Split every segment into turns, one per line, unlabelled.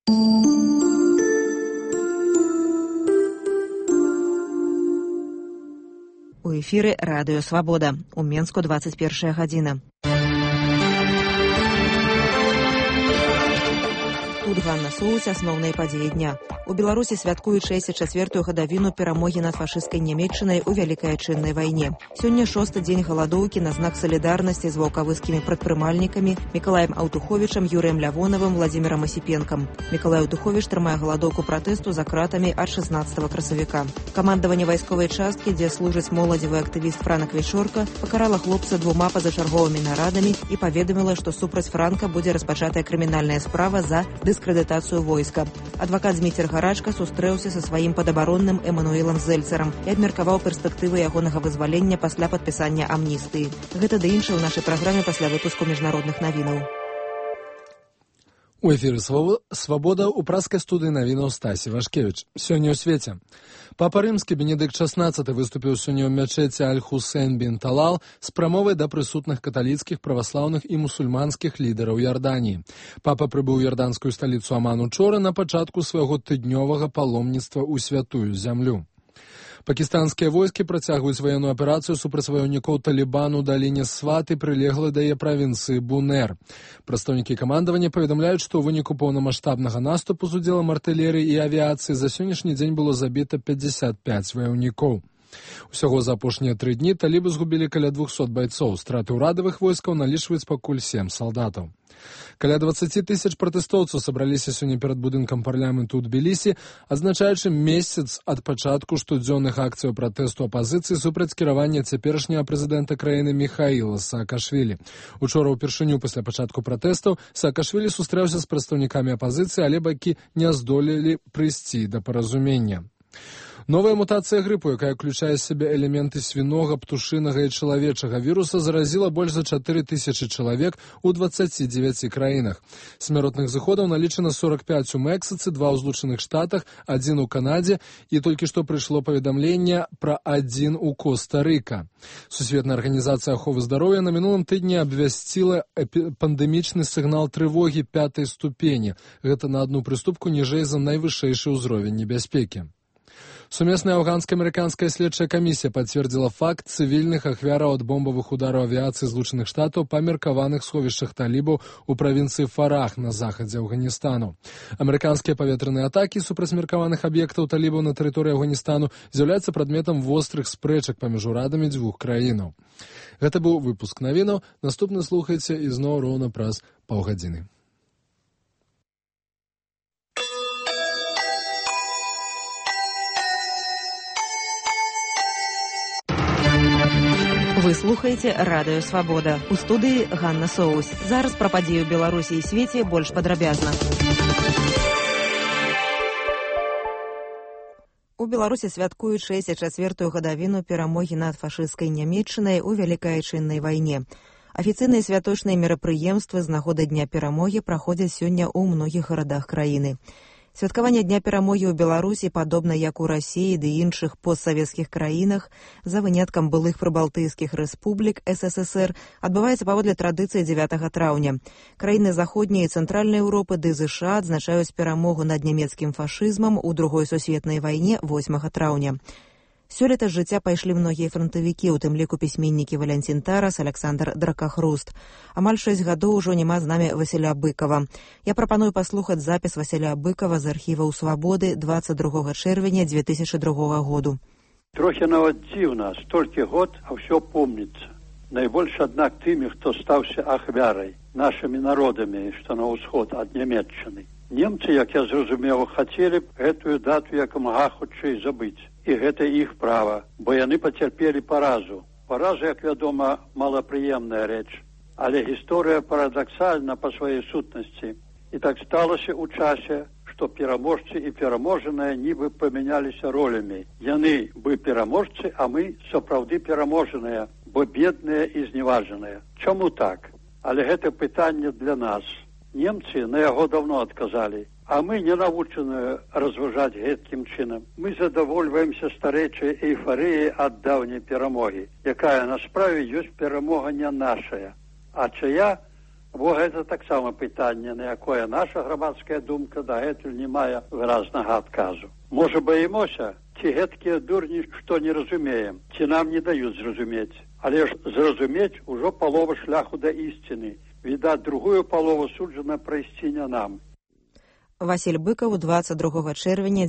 У эфіры радыё Свабода. У Менску 21 гадзіна. Тут Ганна Соус, асноўныя падзеі дня. У Беларусі святкуюць 64-ю гадавіну перамогі над фашысцкай Нямецчынай у Вялікай Адчыннай вайне. Сёння 6-й дзень галадоўкі на знак салідарнасці з ваўкавыскімі прадпрымальнікамі Мікалаем Аўтуховічам, Юрыем Лявонавым, Владзімірам Асіпенкам. Мікалай Аўтуховіч трымае галадоўку пратэсту за кратамі ад 16 красавіка. Камандаванне вайсковай часткі, дзе служыць моладзевы актывіст Франак Вішорка, пакарала хлопца 2 пазачарговымі нарадамі і паведаміла, што супраць Франка будзе распачатая крымінальная справа за дыскрэдытацыю войска. Адвакат Зміцер Гарачка сустрэўся са сваім падабаронным Эмануэлам Зельцерам і абмеркаваў перспектывы ягонага вызвалення пасля падпісання амністыі. Гэта ды іншае ў нашай праграме пасля выпуску міжнародных навінаў.
У эфіры «Свабода» у праскай студыі навінаў Стасі Вашкевіч. Сёння ў свеце. Папа рымскі Бенедыкт XVI выступіў сёння ў мячэці Аль-Хусейн бін Талал з прамовай да прысутных каталіцкіх, праваслаўных і мусульманскіх лідараў Ярданіі. Папа прыбыў у ярданскую сталіцу Аман учора на пачатку свайго тыднёвага паломніцтва ў святую зямлю. Пакістанскія войскі працягваюць ваенную аперацыю супраць ваяўнікоў Талібану ў даліне Сват і прылеглай да яе правінцыі Бунер. Прадстаўнікі камандавання паведамляюць, што ў выніку поўнамаштабнага наступу з удзелам артылерыі і авіяцыі за сённяшні дзень было забіта 55 ваяўнікоў. Усяго за апошнія 3 дні талібы згубілі каля 200 байцоў. Страты ўрадавых войскаў налічваюць пакуль 7 салдатаў. Каля 20 тысяч пратэстоўцаў сабраліся сёння перад будынкам парламенту ў Тбілісі, адзначаючы месяц ад пачатку штодзённых акцыяў пратэсту апазіцыі супраць кіравання цяперашняга прэзідэнта краіны Міхаіла Саакашвілі. Учора ўпершыню пасля пачатку пратэстаў Саакашвілі сустрэўся з прадстаўнікамі апазіцыі, але бакі не здолелі прыйсці да паразумення. Новая мутацыя грыпу, якая ўключае ў сябе элементы свінога, птушынага і чалавечага віруса, заразіла больш за 4000 чалавек у 29 краінах. Смяротных зыходаў налічана 45 у Мексіцы, 2 ў Злучаных Штатах, 1 у Канадзе і толькі што прыйшло паведамленне пра 1 у Коста-Рыка. Сусветная арганізацыя аховы здароўя на мінулым тыдні абвясціла пандэмічны сігнал трывогі 5-й ступені. Гэта на адну прыступку ніжэй за найвышэйшы ўзровень небяспекі. Сумесная афганско-американская следчая камісія пацвердзіла факт цывільных ахвяраў ад бомбавых удараў авіяцыі Злучаных Штатаў па меркаваных сховішчах талібаў у правінцыі Фарах на захадзе Афганістану. Амерыканскія паветраныя атакі супраць меркаваных аб'ектаў талібаў на тэрыторыі Афганістану з'яўляюцца прадметам вострых спрэчак паміж урадамі дзвюх краінаў. Гэта быў выпуск навінаў. Наступны слухайце ізноў роўна праз паўгадзіны.
Вы слухаеце радыё Свабода. У студыі Ганна Соус. Зараз пра падзеі ў Беларусі і свеце больш падрабязна. У Беларусі святкуюць 64-ю гадавіну перамогі над фашысцкай Нямецчынай у Вялікай Адчыннай вайне. Афіцыйныя святочныя мерапрыемствы з нагоды Дня перамогі праходзяць сёння ў многіх гарадах краіны. Святкаванне Дня перамогі ў Беларусі, падобна як у Расіі ды іншых постсавецкіх краінах, за выняткам былых прыбалтыйскіх рэспублік СССР, адбываецца паводле традыцыі 9 траўня. Краіны заходняй і цэнтральнай Еўропы ды ЗША адзначаюць перамогу над нямецкім фашызмам у Другой сусветнай вайне 8 траўня. Сёлета з жыцця пайшлі многія франтавікі, у тым ліку пісьменнікі Валянцін Тарас, Аляксандр Дракахруст. Амаль 6 гадоў ужо няма з намі Васіля Быкава. Я прапаную паслухаць запіс Васіля Быкава з архіваў Свабоды 22 чэрвеня 2002 году.
Трохі нават дзіўна, столькі год, а ўсё помніцца. Найбольш, аднак, тымі, хто стаўся ахвярай, нашымі народамі, што на ўсход ад Нямецчыны. Немцы, як я зразумеў, хацелі б гэтую дату якамага хутчэй забыць. І гэта іх права, бо яны пацярпелі паразу. Параза, як вядома, малапрыемная рэч. Але гісторыя парадаксальна па сваёй сутнасці. І так сталася ў часе, што пераможцы і пераможаныя нібы памяняліся ролямі. Яны бы пераможцы, а мы сапраўды пераможаныя, бо бедныя і зневажаныя. Чаму так? Але гэта пытанне для нас. Немцы на яго даўно адказалі. А мы не навучаны разважаць гэткім чынам. Мы задавольваемся старэйчай эйфарыяй ад даўняй перамогі, якая на справе ёсць перамога не нашая, а чая Бо гэта таксама пытанне, на якое наша грамадская думка дагэтуль не мае выразнага адказу. Можа, баімося, ці гэткія дурні, што не разумеем, ці нам не даюць зразумець. Але ж зразумець ужо палова шляху да ісціны. Відаць, другую палову суджана прайсці не нам.
Васіль Быкаў, 22 чэрвеня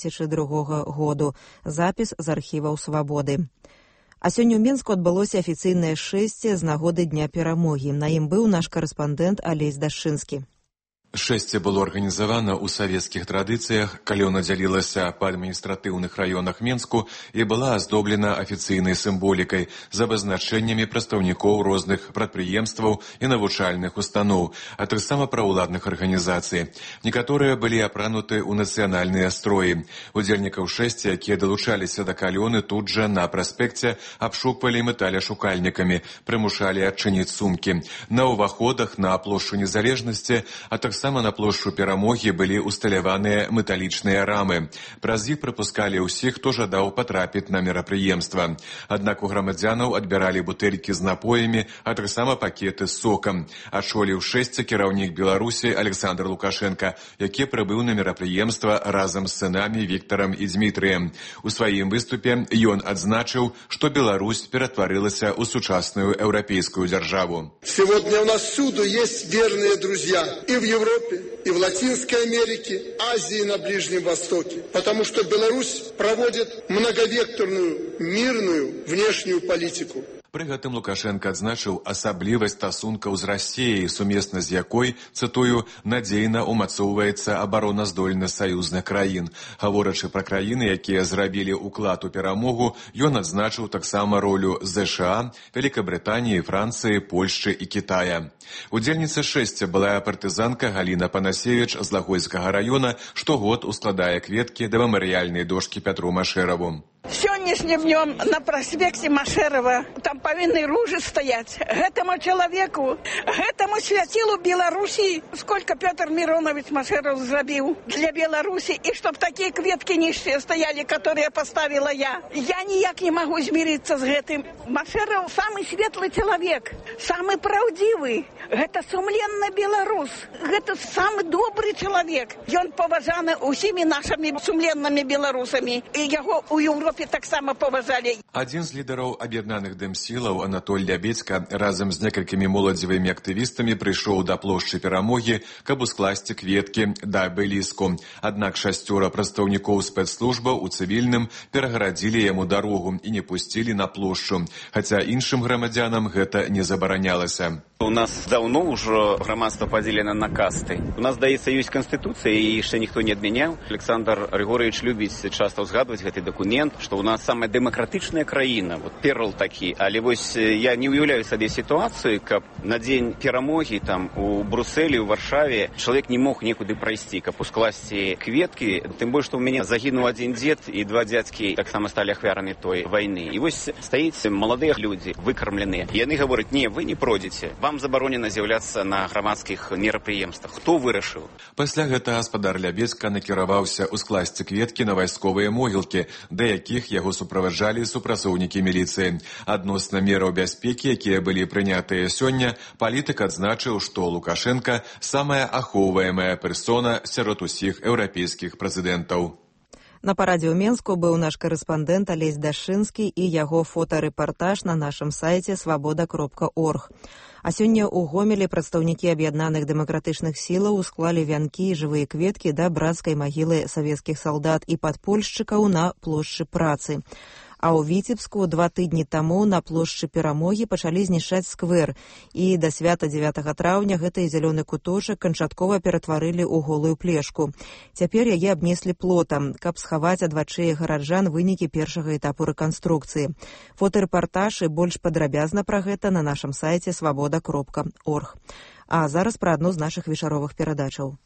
2002 году. Запіс з архіваў «Свабоды». А сёння ў Мінску адбылося афіцыйнае шэсце з нагоды Дня перамогі. На ім быў наш карэспандэнт Алесь Дашчынскі.
Шэсце было арганізавана ў савецкіх традыцыях, калі оно дзялілася па адміністратыўных раёнах Мінску і была аздоблена афіцыйнай сімволікай з абазначэннямі прадстаўнікоў розных прадпрыемстваў і навучальных устаноў, а таксама праўладных арганізацый. Некаторыя былі апрануты ў нацыянальныя строі. Удзельнікаў шэсця, якія далучаліся да калёны, тут жа на праспекце абшуквалі металяшукальнікамі, прымушалі адчыніць сумкі. На ўваходах на плошчу Незалежнасці, а таксама на плошчу Перамогі былі усталяваныя металічныя рамы. Праз іх прапускалі ўсіх, хто жадаў патрапіць на мерапрыемства. Аднак у грамадзянаў адбіралі бутэлькі з напоямі, а таксама пакеты з сокам. Ачоліў шэсце кіраўнік Беларусі Александр Лукашенко, які прыбыў на мерапрыемства разам з сынамі Віктарам і Дзмітрыем. У сваім выступе ён адзначыў, што Беларусь ператварылася ў сучасную еўрапейскую дзяржаву.
Сегодня у нас всюду есть верные друзья и в Европе, и в Латинской Америке, Азии, на Ближнем Востоке. Потому что Беларусь проводит многовекторную, мирную внешнюю политику.
Пры гэтым Лукашенко адзначыў асаблівасць стасункаў з Расіяй, сумесна з якой, цытую, надзейна умацоўваецца абароназдольнасць саюзных краін. Гаворачы пра краіны, якія зрабілі ўклад у перамогу, ён адзначыў таксама ролю ЗША, Вялікабрытаніі, Францыі, Польшчы і Кітая. Удзельніца шэсця былая партызанка Галіна Панасевіч з Лагойскага раёна штогод ускладае кветкі да мемарыяльнай дошкі Пятру Машэраву.
Сённяшнім днём на праспекце Машэрава там павінны ружы стаяць. Гэтаму чалавеку, гэтаму свяцілу Беларусі, сколько Пётр Миронович Машэраў зрабіў для Беларусі, і чтоб такія кветкі нішчыя стаялі, которые поставила я. Я ніяк не магу змірыцца з гэтым. Машэраў самы светлы чалавек, самы праўдзівы. Гэта сумленны беларус. Гэта самы добры чалавек. Ён паважаны ўсімі нашымі сумленнымі беларусамі. І яго ў Еўропе таксама паважалі.
Адзін з лідараў аб'яднаных дэмсілаў Анатоль Лябедзька разам з некалькімі моладзевымі актывістамі прыйшоў да плошчы Перамогі, каб ускласці кветкі да абеліску. Аднак 6 прадстаўнікоў спецслужбаў у цывільным перагарадзілі яму дарогу і не пусцілі на плошчу, хаця іншым грамадзянам гэта не забаранялася.
У нас давно уже громадство поделено на касты. У нас, здаецца, есть конституция, и еще никто не отменял. Александр Григорьевич любит часто узгадывать этот документ, что у нас самая демократичная краина, вот перл такі. Але вось я не уявляю себе ситуацию, как на день перамоги там у Брюсселе, у Варшаве человек не мог некуда пройти, как ускласти кветки. Тем более, что у меня загинул один дед, и 2 дядьки так само стали ахвярами той войны. И вось стоит молодые люди, выкормленные. И они говорят: не, вы не пройдете. Вам забаронена з'яўляцца на грамадскіх мерапрыемствах. Хто вырашыў?
Пасля гэта гаспадар Лябедзька накіраваўся ускласці кветкі на вайсковыя могілкі, да якіх яго суправаджалі супрацоўнікі міліцыі. Адносна мераў бяспекі, якія былі прынятыя сёння, палітык адзначыў, што Лукашенка самая ахоўваемая персона сярод усіх еўрапейскіх прэзідэнтаў.
На парадзе ў Менску быў наш карэспандэнт Алесь Дашчынскі і яго фотарэпартаж на нашым сайце свабода.орг. А сёння ў Гомелі прадстаўнікі аб'яднаных дэмакратычных сілаў усклалі вянкі і жывыя кветкі да брацкай магілы савецкіх салдат і падпольшчыкаў на плошчы Працы. А ў Віцебску 2 тыдні таму на плошчы Перамогі пачалі знішчаць сквер, і да свята 9 траўня гэты зялёны куточак канчаткова ператварылі ў голую плешку. Цяпер яе абнеслі плотам, каб схаваць ад вачэй гараджан вынікі першага этапу рэканструкцыі. Фотарэпартаж і больш падрабязна пра гэта на нашым сайце свабода.орг. А зараз пра адну з нашых вечаровых перадачаў.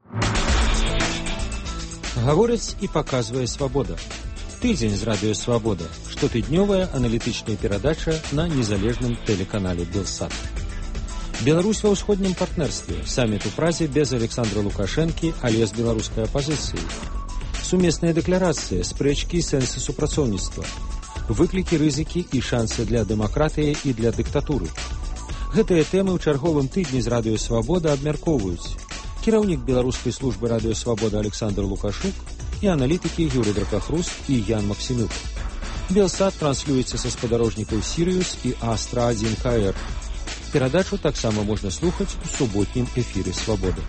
Гаворыць і паказвае Свабода. Тыдзень з радыё «Свабода» – штотыднёвая аналітычная перадача на незалежным тэлеканале «Белсат». Беларусь ва ўсходнім партнерстве. Саміт у Празе без Александра Лукашэнкі, але з беларускай апазіцыяй. Сумесныя дэкларацыі, спрэчкі і сэнсы супрацоўніцтва. Выклікі, рызыкі і шансы для дэмакратыі і для дыктатуры. Гэтыя тэмы ў чарговым тыдні з радыё «Свабода» абмяркоўваюць кіраўнік беларускай службы радыё «Свабода» Александр Лукашук і аналітыкі Юрый Дракахрус і Ян Максімюк. Белсат транслюецца са спадарожнікаў «Сірыус» і «Астра-1 КР». Перадачу таксама можна слухаць у суботнім эфіры «Свабода».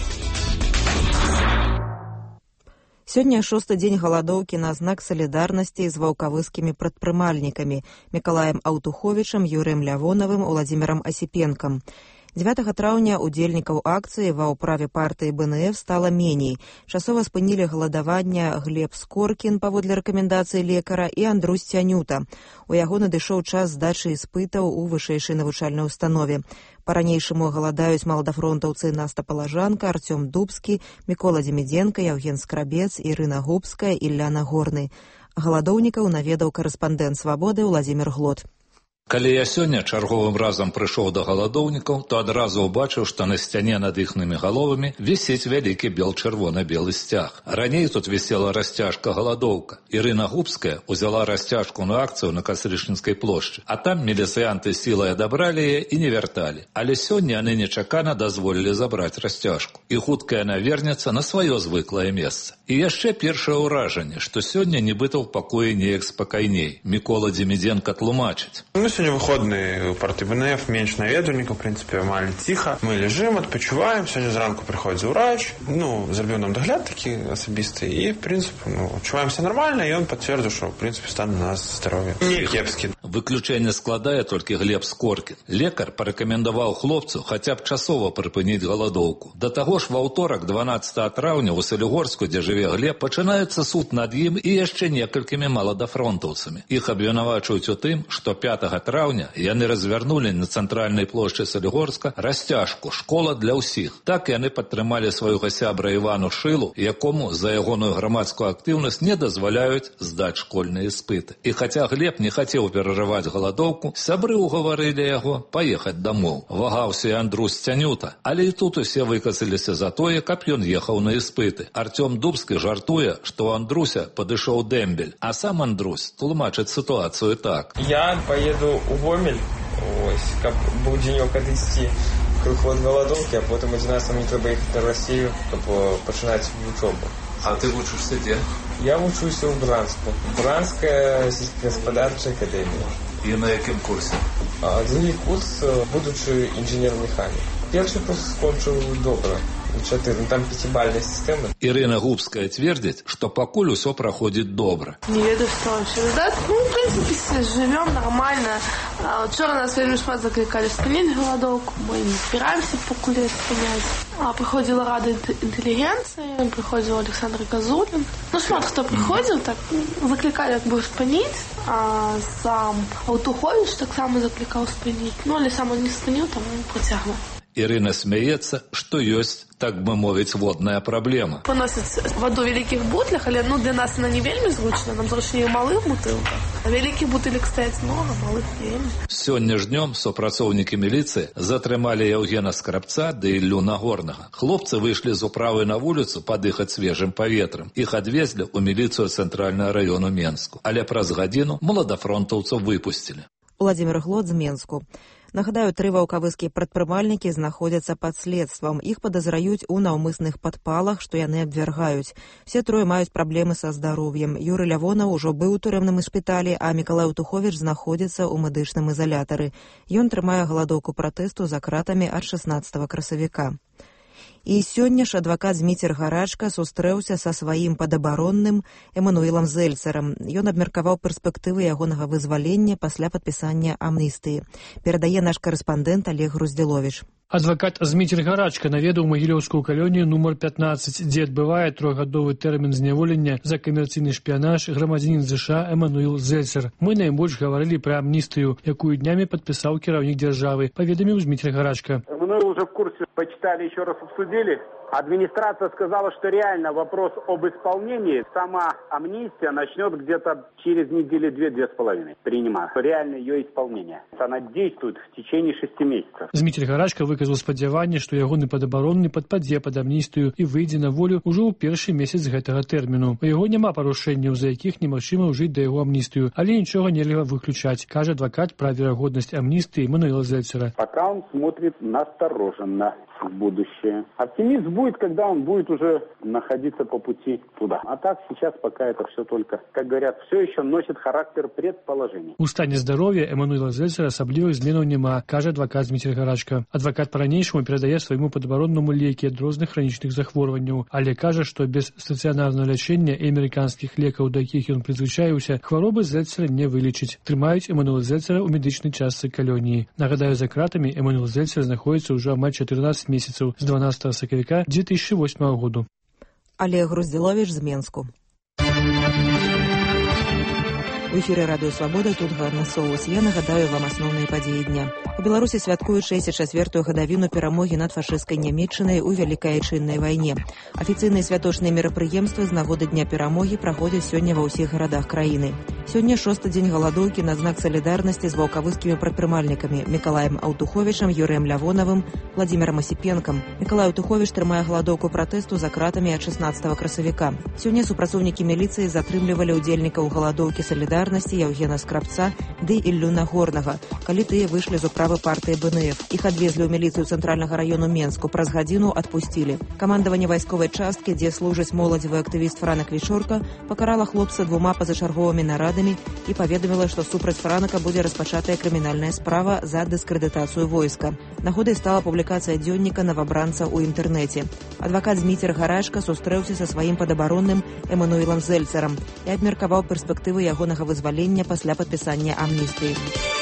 Сёння 6-й дзень галадоўкі на знак салідарнасці з ваўкавыскімі прадпрымальнікамі Мікалаем Аўтуховічам, Юрыем Лявонавым, Уладзімірам Асіпенкам. 9 траўня удзельнікаў акцыі ва ўправе партыі БНФ стала меней. Часова спынілі галадавання Глеб Скоркін паводле рэкамендацыі лекара і Андрусь Цянюта. У яго надышоў час здачы іспытаў у вышэйшай навучальнай установе. Па-ранейшаму галадаюць маладафронтаўцы Наста Палажанка, Артём Дубскі, Мікола Дземідзенка, Яўген Скрабец, Ірына Губская і Ляна Горны. Галадоўнікаў наведаў карэспандэнт «Свабоды» Уладзімір Глот.
Калі я сёння чарговым разам прыйшоў да галадоўнікаў, то адразу ўбачыў, што на сцяне над іхнымі галовамі вісіць вялікі бел-чырвона-белы сцяг. Раней тут вісела расцяжка галадоўка. Ірына Губская ўзяла расцяжку на акцыю на Кастрычніцкай плошчы, а там міліцыянты сілай адабралі яе і не вярталі. Але сёння яны нечакана дазволілі забраць расцяжку. І хутка яна вернецца на сваё звыклае месца. І яшчэ першае ўражанне, што сёння нібыта ў пакоі неяк спакайней. Мікола Дземідзенка тлумачыць.
Сегодня выходные у партии БНФ, меньше наведвальников, в принципе, мало тихо. Мы лежим, отпочиваем. Сегодня зранку приходит врач, зробив нам догляд такий особистий. И, в принципе, почуваемся нормально, и он подтвердил, что, в принципе, стан у нас здоровье. Не кепский.
Выключение складае толькі Глеб Скоркін. Лекар парэкамендаваў хлопцу хаця б часова прыпыніць галадоўку. Да таго ж ва ўторак, 12 траўня, у Салігорску, дзе жыве Глеб, пачынаецца суд над ім і яшчэ некалькімі маладафронтаўцамі. Іх абвінавачваюць у тым, што 5 траўня яны развярнулі на цэнтральнай плошчы Салігорска расцяжку «Школа для ўсіх». Так яны падтрымалі свайго сябра Івану Шылу, якому за ягоную грамадскую актыўнасць не дазваляюць здаць школьныя іспыты. І хаця Глеб не хацеў перажываць галадоўку, сябры ўгаварылі яго паехаць дамоў. Вагаўся і Андрусь Цянюта, але і тут усе выкацаліся за тое, каб ён ехаў на іспыты. Артём Дубскі жартуе, што у Андруся падышоў дэмбель, а сам Андрусь тлумачыць сітуацыю так.
Я поеду у Гомель, каб быў дзенёк адысці крыху ад галадоўкі, а потым 11 мне трэба ехаць на Расію, каб пачынаць вучобу.
А ты вучышся дзе?
Я вучуся ў Бранску. Бранская сельскагаспадарчая акадэмія.
І на якім курсе?
Другі курс, будучы інжынер-механік. Першы курс скончыў добра. 4, там 5-бальная система.
Ирина Губская твердит, что покуль все проходит добро.
Не ведаю, что вообще ждать. В принципе, живем нормально. Вчера нас вельми шмат закликали спынить голодовку. Мы не збираемся покуле спынять. Приходила Рада интеллигенции, приходил Александр Газулин. Шмат хто приходил, так закликали, как бы спынить. А сам Аўтуховіч так само закликал спынить. Але сам он не спынил, там протягнул.
Ирина смеется, что есть, так бы мовить, водная проблема.
Поносят воду в великих бутлях, але для нас она не вельми зручна, нам зручнее малых бутылках. А великих бутылек стоять много, малых вельми.
Сёння ж днём супрацоўнікі міліцыі затрымалі Яўгена Скрабца ды Іллю Нагорнага. Хлопцы выйшлі з управы на вуліцу падыхаць свежым паветрам. Іх адвезлі ў міліцыю цэнтральнага раёну Менску. Але праз гадзіну маладафронтаўцаў выпусцілі.
Уладзімір Глот з Менску. Нагадаю, 3 ваўкавыскія прадпрымальнікі знаходзяцца пад следствам. Іх падазраюць у наўмысных падпалах, што яны абвяргаюць. Все трое маюць праблемы са здароўем. Юрый Лявонаў ужо быў у турэмным шпіталі, а Мікалай Аўтуховіч знаходзіцца ў медычным ізалятары. Ён трымае галадоўку пратэсту за кратамі ад 16 красавіка. І сёння ж адвакат Зміцер Гарачка сустрэўся са сваім падабаронным Эмануілам Зельцерам. Ён абмеркаваў перспектывы ягонага вызвалення пасля падпісання амністыі. Перадае наш карэспандэнт Олег Груздзіловіч.
Адвакат Зміцер Гарачка наведаў магілёўскую калонію нумар 15, дзе адбывае 3-гадовы тэрмін зняволення за камерцыйны шпіянаж грамадзянін ЗША Эмануіл Зельцер. Мы найбольш гаварылі пра амністыю, якую днямі падпісаў кіраўнік дзяржавы, паведаміў Зміцер Гарачка.
Эмануил уже в курсе, почитали, еще раз обсудили. Администрация сказала, что реально вопрос об исполнении, сама амнистия начнет где-то через недели 2-2,5 принимать. Реально ее исполнение. Она действует в течение 6 месяцев.
Зміцер Гарачка выказаў спадзяванне, што ягоны падабаронны падпадзе пад амністыю і выйдзе на волю ўжо ў першы месяц гэтага тэрміну. У яго няма парушэнняў, за якіх немагчыма ўжыць да яго амністыю, але нічога нельга выключаць, кажа адвакат пра верагоднасць амністыі Эммануила Зельцера.
Пока он смотрит настороженно в будущее. Оптимизм будет, когда он будет уже находиться по пути туда. А так сейчас пока это все только, как говорят, все еще носит характер предположений.
У стане здароўя Эммануила Зельцера асаблівых зменаў няма, кажа адвакат Зміцер Гарачка. Адвакат па-ранейшаму перадае свайму падабароннаму лекі ад розных хранічных захворванняў, але кажа, што без стацыянарнага лячэння і амерыканскіх лекаў, да якіх ён прызвычаіўся, хваробы Зельцера не вылечыць. Трымаюць Эммануила Зельцера ў медычнай частцы калоніі. Нагадаю, за кратамі Эммануил Зельцер знаходіцца ўжо амаль 14 месяцаў з 12 сакавіка 2008 году.
Олег Груздзіловіч з Менску. У эфіры Радыё Свабода, тут Ганна Соус. Я нагадаю вам асноўныя падзеі дня. У Беларусі святкуюць 64-ю гадавіну перамогі над фашысцкай Нямецчынай у Вялікай Айчыннай вайне. Афіцыйныя святочныя мерапрыемствы з нагоды Дня перамогі праходзяць сёння ва ўсіх гарадах краіны. Сёння 6-й дзень галадоўкі на знак салідарнасці з ваўкавыскімі прадпрымальнікамі Мікалаем Аўтуховічам, Юрыем Лявонавым, Владзімірам Асіпенкам. Мікалай Аўтуховіч трымае галадоўку пратэсту за кратамі ад 16 красавіка. Сёння супрацоўнікі міліцыі затрымлівалі ўдзельнікаў галадоўкі салідарнасці Яўгена Скрабца ды Іллю Нагорнага, калі тыя выйшлі з управы партыі БНФ. Іх адвезлі ў міліцыю цэнтральнага раёну Менску, праз гадзіну адпусцілі. Камандаванне вайсковай часткі, дзе служыць моладзевы актывіст Франак Вічорка, пакарала хлопца 2 пазачарговымі нарадамі і паведаміла, што супраць Франака будзе распачатая крымінальная справа за дыскрэдытацыю войска. Нагодай стала публікацыя дзённіка навабранца ў інтэрнэце. Адвакат Зміцер Гарачка сустрэўся са сваім падабаронным Эммануилам Зельцерам і абмеркаваў перспектывы ягонага вызвалення пасля падпісання амністыі.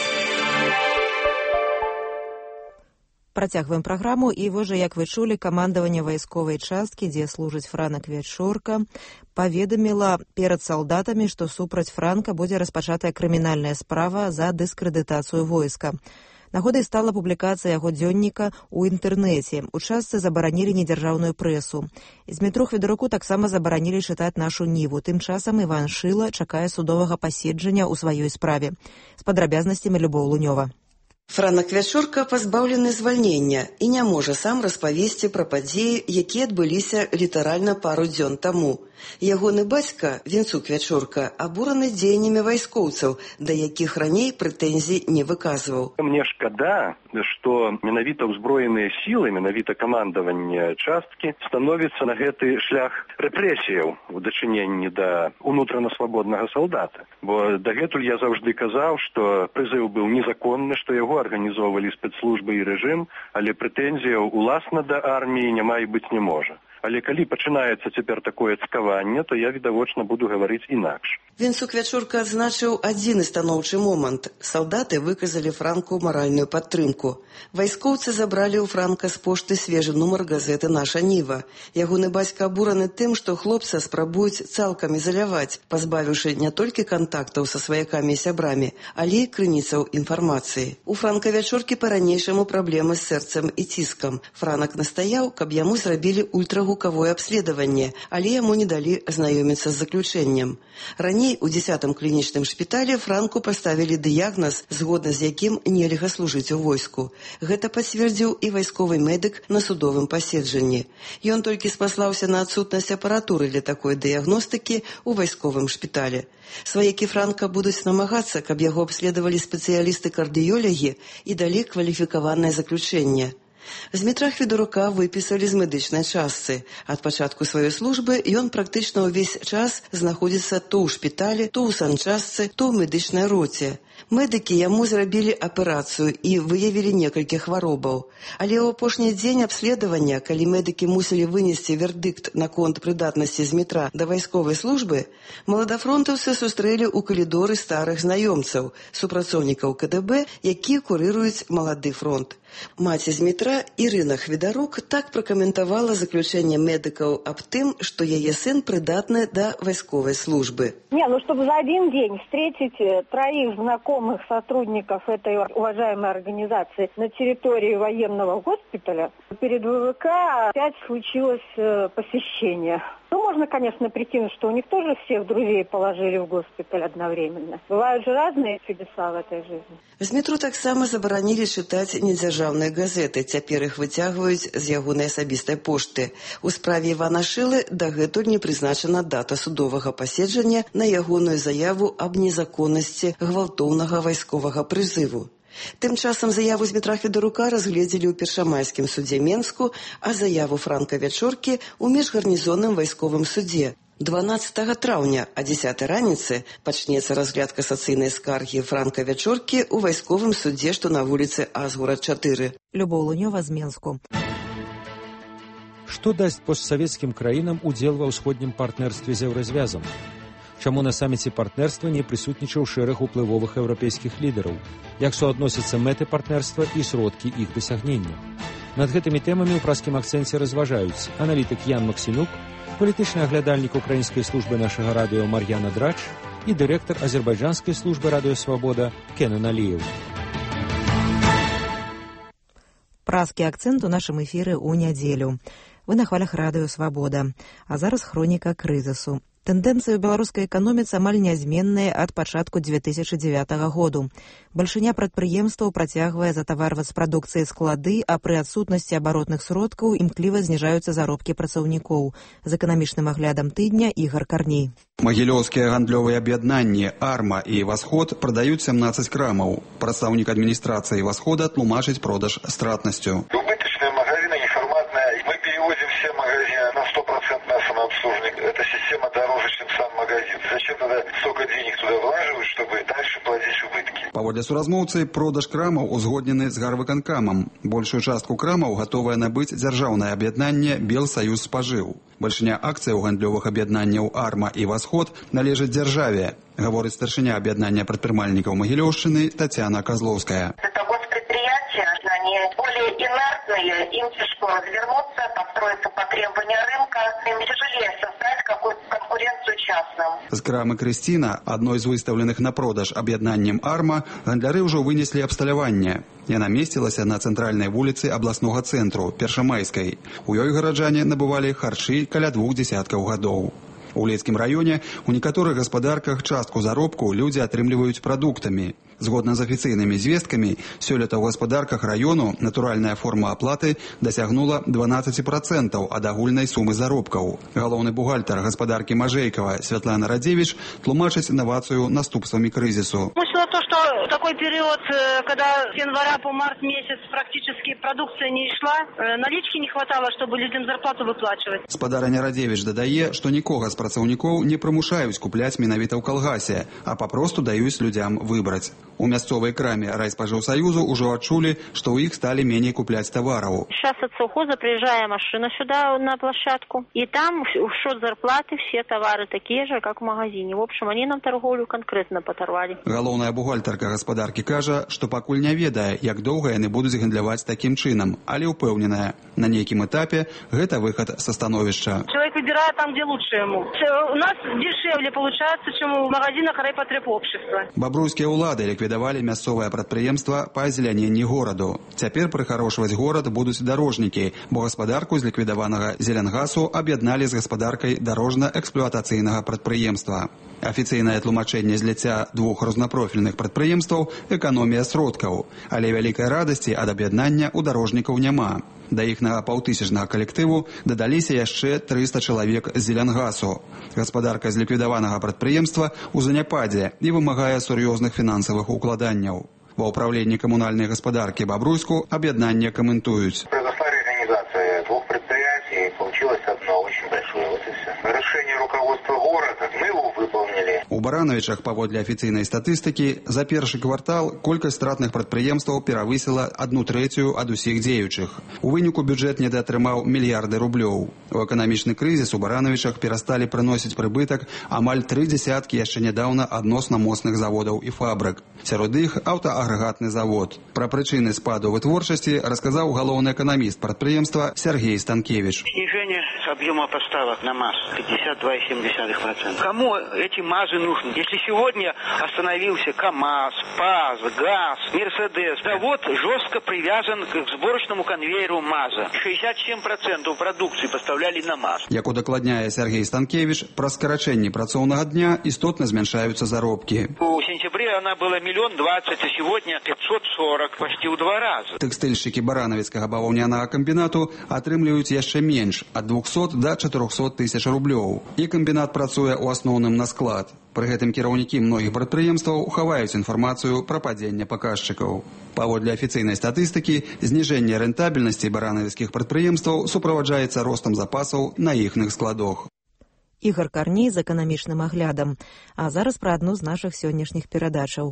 Працягваем праграму, і вось жа, як вы чулі, камандаванне вайсковай часткі, дзе служыць Франак Вячорка, паведаміла перад салдатамі, што супраць Франка будзе распачатая крымінальная справа за дыскрэдытацыю войска. Нагодай стала публікацыя яго дзённіка ў інтэрнэце. У частцы забаранілі недзяржаўную прэсу. З метро Хведаруку таксама забаранілі чытаць нашу Ніву. Тым часам Іван Шыла чакае судовага паседжання ў сваёй справе. З падрабязнасцямі Любоў Лунёва.
Франак Вячорка пазбаўлены звальнення і не можа сам распавесці пра падзеі, якія адбыліся літаральна пару дзён таму. Ягоны бацька, Вінцук Вячорка, абураны дзеяннямі вайскоўцаў, да якіх раней прэтэнзій не выказваў.
Мне шкада, што менавіта ўзброеныя сілы, менавіта камандаванне часткі становіцца на гэты шлях рэпрэсіяў у дачыненні да унутрана свабоднага салдата. Бо дагэтуль я заўжды казаў, што прызыў быў незаконны, што яго арганізоўвалі спецслужбы і рэжым, але прэтэнзіяў уласна да арміі няма і быць не можа. Але калі пачынаецца цяпер такое цкаванне, то я, відавочна, буду гаварыць інакш.
Вінцук Вячорка адзначыў адзіны станоўчы момант. Салдаты выказалі Франку маральную падтрымку. Вайскоўцы забралі ў Франка з пошты свежы нумар газеты «Наша Ніва». Ягоны бацька абураны тым, што хлопца спрабуюць цалкам ізаляваць, пазбавіўшы не толькі кантактаў са сваякамі і сябрамі, але і крыніцаў інфармацыі. У Франка Вячоркі па-ранейшаму праблемы з сэрцам і ціскам. Франак настаяў, каб яму зрабілі ультрагукавое абследаванне, але яму не далі знаёміцца з заключэннем. Раней у 10-м клінічным шпіталі Франку паставілі дыягназ, згодна з якім нельга служыць у войску. Гэта пацвердзіў і вайсковы медык на судовым паседжанні. Ён толькі спаслаўся на адсутнасць апаратуры для такой дыягностыкі ў вайсковым шпіталі. Сваякі Франка будуць намагацца, каб яго абследавалі спецыялісты-кардыёлагі і далі кваліфікаванае заключэнне. Змітра Хведарука выпісалі з медычнай частцы. Ад пачатку сваёй службы ён практычна ўвесь час знаходзіцца то ў шпіталі, то ў санчастцы, то ў медычнай роце. Медыкі яму зрабілі аперацыю і выявілі некалькі хваробаў. Але ў апошні дзень абследавання, калі медыкі мусілі вынесці вердыкт наконт прыдатнасці Змітра да вайсковай службы, маладафронтаўцы сустрэлі ў калідоры старых знаёмцаў, супрацоўнікаў КДБ, якія курыруюць малады фронт. Маці Змітра, Ірына Хведарук, так пракаментавала заключэнне медыкаў аб тым, што яе сын прыдатны да вайсковай службы.
Чтобы за один день встретить троих знакомых, знакомых сотрудников этой уважаемой организации на территории военного госпиталя. Перед ВВК опять случилось посещение. Можно, конечно, прикинуть, что у них тоже всех друзей положили в госпиталь одновременно. Бывают же разные чудеса в этой жизни.
З метро таксама забаранілі чытаць недзяржаўныя газеты. Цяпер іх выцягваюць з ягонай асабістай пошты. У справе Івана Шылы дагэтуль не прызначана дата судовага паседжання на ягоную заяву аб незаконнасці гвалтоўнага вайсковага прызыву. Тым часам заяву Змітра Федарука разгледзелі ў першамайскім судзе Менску, а заяву Франка Вячоркі ў міжгарнізонным вайсковым судзе. 12 траўня о 10 раніцы пачнецца разгляд касацыйнай скаргі Франка Вячоркі ў вайсковым судзе, што на вуліцы Азгурад 4.
Любоў Лунёва з Менску.
Што дасць постсавецкім краінам удзел ва ўсходнім партнерстве з еўразвязам? Чаму на саміце партнерства не прысутнічаў шэраг уплывовых еўрапейскіх лідараў? Як суадносяцца мэты партнерства і сродкі іх дасягнення? Над гэтымі тэмамі ў праскім акцэнце разважаюць аналітык Ян Максімюк, палітычны аглядальнік украінскай службы нашага радыё Мар'яна Драч і дырэктар азербайджанскай службы радыё Свабода Кенан Аліеў.
Праскі акцэнт у нашым эфіры ў нядзелю. Вы на хвалях радыё Свабода. А зараз хроніка крызісу. Тэндэнцыі ў беларускай эканоміцы амаль нязменныя ад пачатку 2009 году. Бальшыня прадпрыемстваў працягвае затаварваць прадукцыі склады, а пры адсутнасці абаротных сродкаў імкліва зніжаюцца заробкі працаўнікоў. З эканамічным аглядам тыдня Ігар Карней.
Магілёўскія гандлёвыя аб'яднанні «Арма» і «Восход» прадаюць 17 крамаў. Прадстаўнік адміністрацыі «Восхода» тлумачыць продаж стратнасцю.
Убыточные магазины, неформатные. Мы перевозим все магазины на 100% на самообслуживание. Эта система дороже, чем сам магазин. Зачем тогда столько денег туда влаживать, чтобы дальше платить убытки?
Паводле суразмоўцы, продаж крамаў узгоднены з гарвыканкамам. Большую частку крамаў гатовае набыць дзяржаўнае аб'яднанне «Белсаюз спажыў». Бальшыня акцый у гандлёвых аб'яднанняў «Арма» і «Восход» належыць дзяржаве, гаворыць старшыня аб'яднання прадпрымальнікаў Магілёўшчыны Татьяна Козловская.
Они более инертные, им тяжело развернуться, подстроиться по требованию рынка, им тяжелее создать какую-то конкуренцию частным.
З крамы «Крысціна», адной з выстаўленых на продаж аб'яднаннем «Арма», гандляры ўжо вынеслі абсталяванне. Яна месцілася на цэнтральнай вуліцы абласнога цэнтру, Першамайскай. У ёй гараджане набывалі харчы каля 2 дзесяткаў гадоў. У Лецкім раёне у некаторых гаспадарках частку заробку людзі атрымліваюць прадуктамі. Згодна з афіцыйнымі звесткамі, сёлета ў гаспадарках раёну натуральная форма аплаты дасягнула 12% ад агульнай сумы заробкаў. Галоўны бухгалтар гаспадаркі Мажэйкава Святлана Радзевіч тлумачыць інавацыю наступствамі крызісу.
Смысл то, что такой период, когда с января по март месяц практически продукция не шла, налички не хватало, чтобы людям зарплату выплачивать.
Спадарыня Радзевіч дадае, што нікога з працаўнікоў не прымушаюць купляць менавіта ў калгасе, а папросту даюць людзям выбраць. У мясцовай краме райспажыўсаюзу ўжо адчулі, што ў іх сталі меней купляць тавараў.
Сейчас от совхоза приезжая машина сюда на площадку, и там в счет зарплаты все товары такие же, как в магазине. В общем, они нам торговлю конкретно поторвали.
Галоўная бухгалтарка гаспадаркі кажа, што пакуль не ведае, як доўга яны будуць гандляваць такім чынам, але ўпэўненая, на нейкім этапе гэта выхад са становішча.
Человек выбирает там, где лучше ему. У нас дешевле получается, чем в магазинах райпотребобщества.
Бабруйскія ўлады ліквідавалі мясцовае прадпрыемства па азеляненні гораду. Цяпер прыхарошваць горад будуць дарожнікі, бо гаспадарку з ліквідаванага Зелянгасу аб'ядналі з гаспадаркай дарожна-эксплуатацыйнага прадпрыемства. Афіцыйнае тлумачэнне зляця двух рознапрофільных прадпрыемстваў – эканомія сродкаў, але вялікай радасці ад аб'яднання ў дарожнікаў няма. Да іхнага паўтысячнага калектыву дадаліся яшчэ 300 чалавек з Зелянгасу. Гаспадарка з ліквідаванага прадпрыемства ў заняпадзе і вымагае сур'ёзных фінансавых укладанняў. Ва ўправленні камунальнай гаспадаркі Бабруйску аб'яднанне каментуюць.
Произошла реорганизация двух предприятий, получилось одно очень большое. Вот и все. Решение руководства города, мы его выполнили.
У Барановичах, паводле афіцыйнай статыстыкі, за першы квартал колькасць стратных прадпрыемстваў перавысіла 1/3 ад усіх дзеючых. У выніку бюджэт недаатрымаў мільярды рублёў. У эканамічны крызіс у Барановичах перасталі прыносіць прыбытак амаль 3 дзесяткі яшчэ нядаўна адносна моцных заводаў і фабрык. Сярод іх аўтаагрэгатны завод. Пра прычыны спаду вытворчасці расказаў галоўны эканаміст прадпрыемства Сергей Станкевич.
Снижение объема поставок на МАЗ 52,7%. Кому эти
МАЗы нужны? Если сегодня остановился КАМАЗ, ПАЗ, ГАЗ, Мерседес, завод жестко привязан к сборочному конвейеру МАЗа. 67% продукции поставляли на МАЗ.
Як удакладняе Сергей Станкевич, праз скарачэнне працоўнага дня істотна змяншаюцца заробкі.
У сентябре она была 1 020 000, а сегодня 540, почти в 2 раза.
Тэкстыльшчыкі баранавіцкага баваўнянага камбінату атрымліваюць яшчэ менш, ад 200 до 400 тысяч рублёў. І камбінат працуе ў асноўным на склад. Пры гэтым кіраўнікі многіх прадпрыемстваў хаваюць інфармацыю пра падзенне паказчыкаў. Паводле афіцыйнай статыстыкі, зніжэнне рэнтабельнасці баранавіцкіх прадпрыемстваў суправаджаецца ростам запасаў на іхных складах.
Ігор Карней з эканамічным аглядам. А зараз пра адну з нашых сённяшніх перадачаў.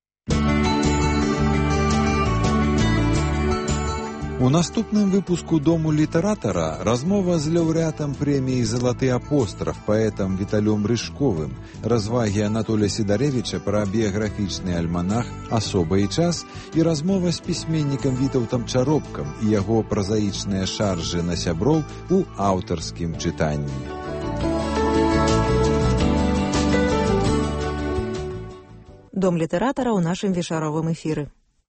У наступным выпуску «Дому літаратара» размова з лаўрэатам прэміі «Залаты апостраф» паэтам Віталём Рыжковым, развагі Анатолія Сідарэвіча пра біяграфічны альманах «Асоба і час» і размова з пісьменнікам Вітаўтам Чаропкам і яго празаічныя шаржы на сяброў у аўтарскім чытанні.
Дом літаратара ў нашым вечаровым эфіры.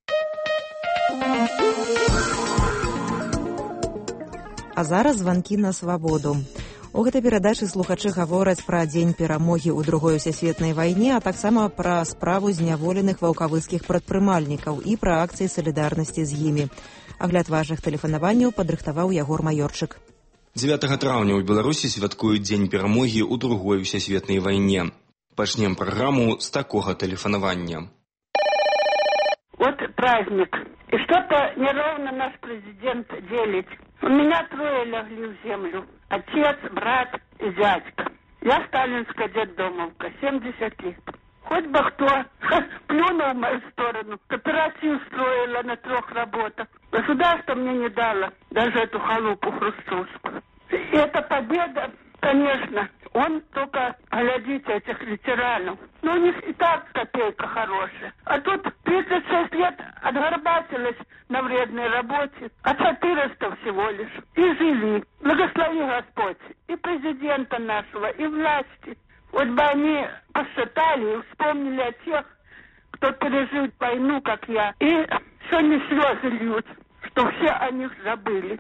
А зараз званкі на свабоду. У гэтай перадачы слухачы гавораць пра дзень перамогі ў Другой сусветнай вайне, а таксама пра справу зняволеных ваўкавыскіх прадпрымальнікаў і пра акцыі салідарнасці з імі. Агляд вашых тэлефанаванняў падрыхтаваў Ягор Маёрчык.
9 траўня ў Беларусі святкуюць дзень перамогі ў Другой сусветнай вайне. Пачнем праграму з такога тэлефанавання.
Вот праздник. И что-то неровно наш президент делит. У меня 3 легли в землю. Отец, брат и дядька. Я сталинская детдомовка, 70 лет. Хоть бы кто плюнул в мою сторону. Кооперацию строила на 3 работах. Государство мне не дало даже эту халупу хрущевскую. И эта победа, конечно, он только, глядите, этих ветеранов. Ну, у них и так копейка хорошая. А тут 36 лет отгорбатилась на вредной работе, а 400 всего лишь. И жили. Благослови Господь. И президента нашего, и власти. Вот бы они посчитали и вспомнили о тех, кто пережил войну, как я. И сегодня слезы льют, что все о них забыли.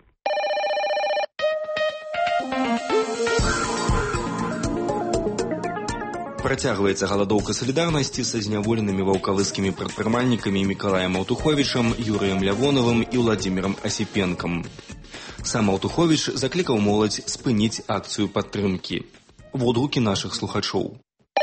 Працягваецца галадоўка салідарнасці са зняволенымі ваўкавыскімі прадпрымальнікамі Мікалаем Аўтуховічам, Юрыем Лявоновым і Владзімірам Асіпенкам. Сам Аўтуховіч заклікаў моладзь спыніць акцыю падтрымкі. Водгукі нашых слухачоў.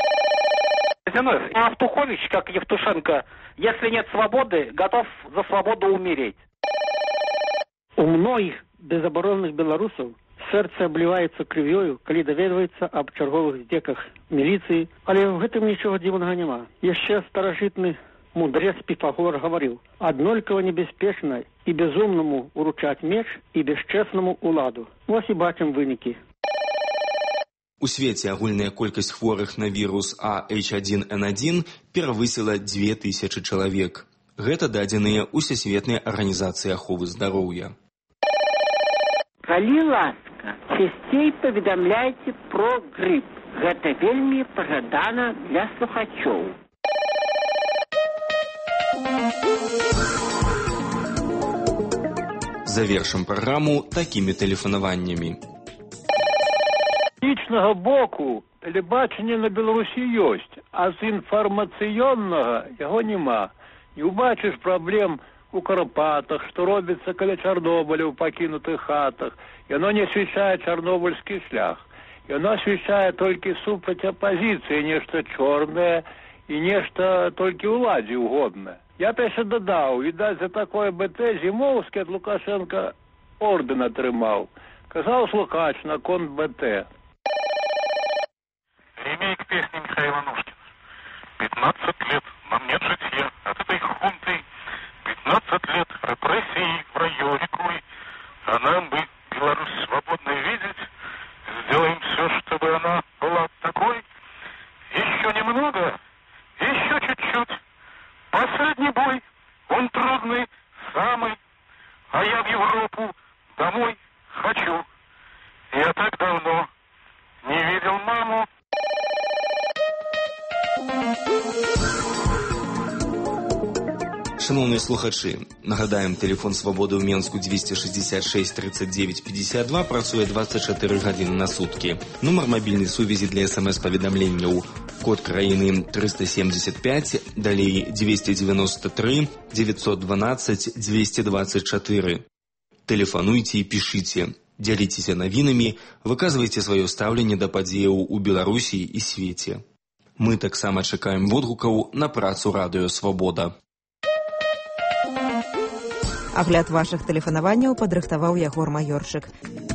Аўтухович, как Евтушенко, если нет свободы, готов за свободу умереть.
У многих безоборонных белорусов сердце обливаецца крывёю, калі даведваецца аб чарговых здзеках міліцыі, але ў гэтым нічога дзіўнага няма. Яшчэ старажытны мудрец Піфагор гаварыў: аднолькава небяспечна і безумнаму уручаць меч, і бясчэснаму ўладу. Вось і бачым вынікі.
У свеце агульная колькасць хворых на вірус H1N1 перавысіла 2000 чалавек. Гэта дадзеныя Усесветнай арганізацыі аховы здароўя.
Калі ласка, часцей паведамляйце про грып. Гэта вельмі пажадана для слухачоў.
Завершым праграму такімі тэлефанаваннямі.
З лічнага боку тэлебачанне на Беларусі ёсць, а з інфармацыйнага яго няма. Не ўбачыш праблем у Карпатах, што робіцца каля Чарнобыля ў пакінутых хатах. Яно не асвячае чарнобыльскі шлях. Яно асвячае толькі супраць апазіцыі, нешта чорнае і нешта толькі ўладзе угоднае. Я б яшчэ дадаў, відаць, за такое БТ Зімоўскі ад Лукашенка ордэн атрымаў. Казаў слухач наконт БТ.
Ремейк песни Михаила Нушкина. 15 лет, нам нет житья от этой хунты. 15 лет репрессий в районе рекой. А нам бы Беларусь свободной видеть. Сделаем все, чтобы она была такой. Еще немного, еще чуть-чуть. Последний бой, он трудный, самый. А я в Европу домой хочу. Я так давно не видел маму.
Шановні слухачі, нагадаємо, телефон «Свободи» в Менску 266 39 52, працює 24 години на сутки. Номер мобільної сувязі для СМС-повідомленняў код країни 375, далей 293 912 224. Телефануйте і пішыце. Дзяліцеся навінамі, выказвайце сваё стаўленне да падзеяў у Беларусі і свеце. Мы таксама чакаем водгукаў на працу радыё «Свабода».
Агляд вашых тэлефанаванняў падрыхтаваў Ягор Маёрчык.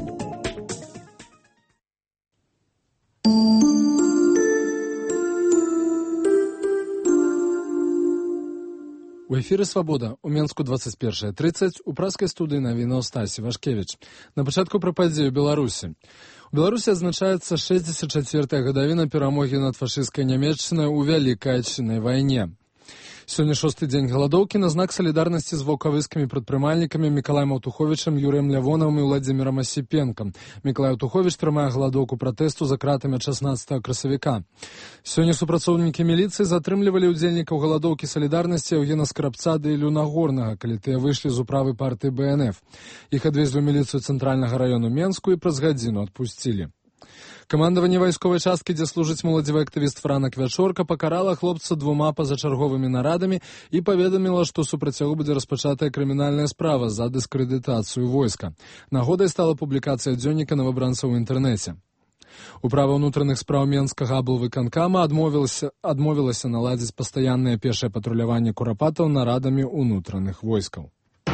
У эфіры «Свабода» у Менску 21:30, у праскай студыі навіна Стасі Вашкевіч. На пачатку пра падзею Беларусі. У Беларусі адзначаецца 64-я гадавіна перамогі над фашысцкай Нямецчынай у Вялікай Адчыннай вайне. Сёння 6-й дзень галадоўкі на знак салідарнасці з ваўкавыскімі прадпрымальнікамі Мікалаем Аўтуховічам, Юрыем Лявонавым і Владзімірам Асіпенкам. Мікалай Аўтуховіч трымае галадоўку пратэсту за кратамі 16 красавіка. Сёння супрацоўнікі міліцыі затрымлівалі ўдзельнікаў галадоўкі салідарнасці Еўгена Скрабца ды Ілю Нагорнага, калі тыя выйшлі з управы партыі БНФ. Іх адвезлі ў міліцыю цэнтральнага раёну Менску і праз гадзіну адпусцілі. Камандаванне вайсковай часткі, дзе служыць моладзевы актывіст Франак Вячорка, пакарала хлопца 2 пазачарговымі нарадамі і паведаміла, што супраць яго будзе распачатая крымінальная справа за дыскрэдытацыю войска. Нагодай стала публікацыя дзённіка новабранцаў у інтэрнэце. Управа ўнутраных спраў Менскага аблвыканкама адмовілася наладзіць пастаяннае пешае патруляванне курапатаў нарадамі ўнутраных войскаў.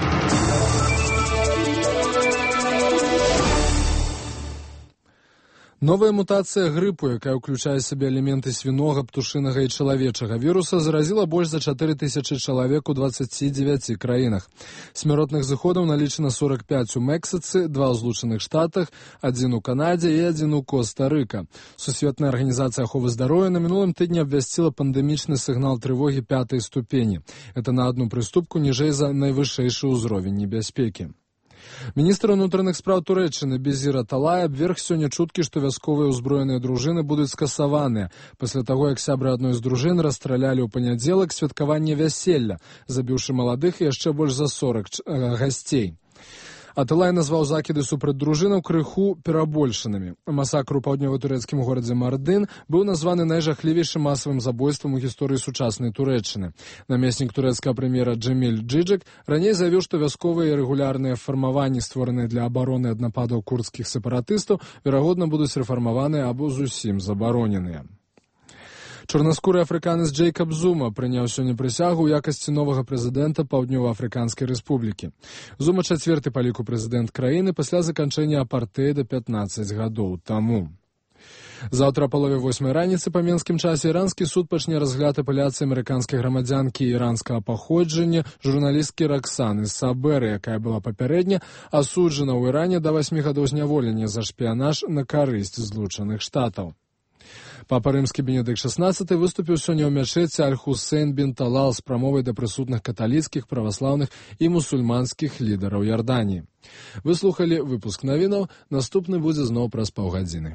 Новая мутацыя грыпу, якая ўключае сабе элементы свінога, птушынага і чалавечага віруса, заразіла больш за 4000 чалавек у 29 краінах. Смяротных зыходаў налічана 45 у Мексіцы, 2 ў Злучаных Штатах, 1 у Канадзе і 1 у Коста-Рыка. Сусветная арганізацыя аховы здароўя на мінулым тыдні абвясціла пандэмічны сігнал трывогі 5-й ступені. Это на одну прыступку ніжэй за найвышэйшы ўзровень небяспекі. Міністр унутраных спраў Турэччыны Безир Аталай абверг сёння чуткі, што вясковыя ўзброеныя дружыны будуць скасаваныя пасля таго, як сябры адной з дружын расстралялі ў панядзелак святкаванне вяселля, забіўшы маладых і яшчэ больш за 40 гасцей. Аталай назваў закіды супраць дружынаў крыху перабольшанымі. Масакр у паўднёва-турэцкім горадзе Мардын быў названы найжахлівейшым масавым забойствам у гісторыі сучаснай Турэччыны. Намеснік турэцкага прэм'ера Джеміль Джиджик раней заявіў, што вясковыя і рэгулярныя фармаванні, створаныя для абароны ад нападаў курдскіх сепаратыстаў, верагодна будуць рэфармаваныя або зусім забароненыя. Чорнаскуры афрыканец Джейкаб Зума прыняў сёння прысягу ў якасці новага прэзідэнта Паўднёва-Афрыканскай рэспублікі. Зума 4-й па ліку прэзідэнт краіны пасля заканчэння апартэйда 15 гадоў таму. Заўтра о палове 8 раніцы па менскім часе іранскі суд пачне разгляд апеляцыі амерыканскай грамадзянкі іранскага паходжання журналісткі Роксаны Саберы, якая была папярэдня асуджана ў Іране да 8 гадоў зняволення за шпіянаж на карысць Злучаных Штатаў. Папа рымскі Бенедыкт XVI выступіў сёння ў мячэці Аль-Хусейн бін Талал з прамовай да прысутных каталіцкіх, праваслаўных і мусульманскіх лідараў Ярданіі. Вы слухалі выпуск навінаў, наступны будзе зноў праз паўгадзіны.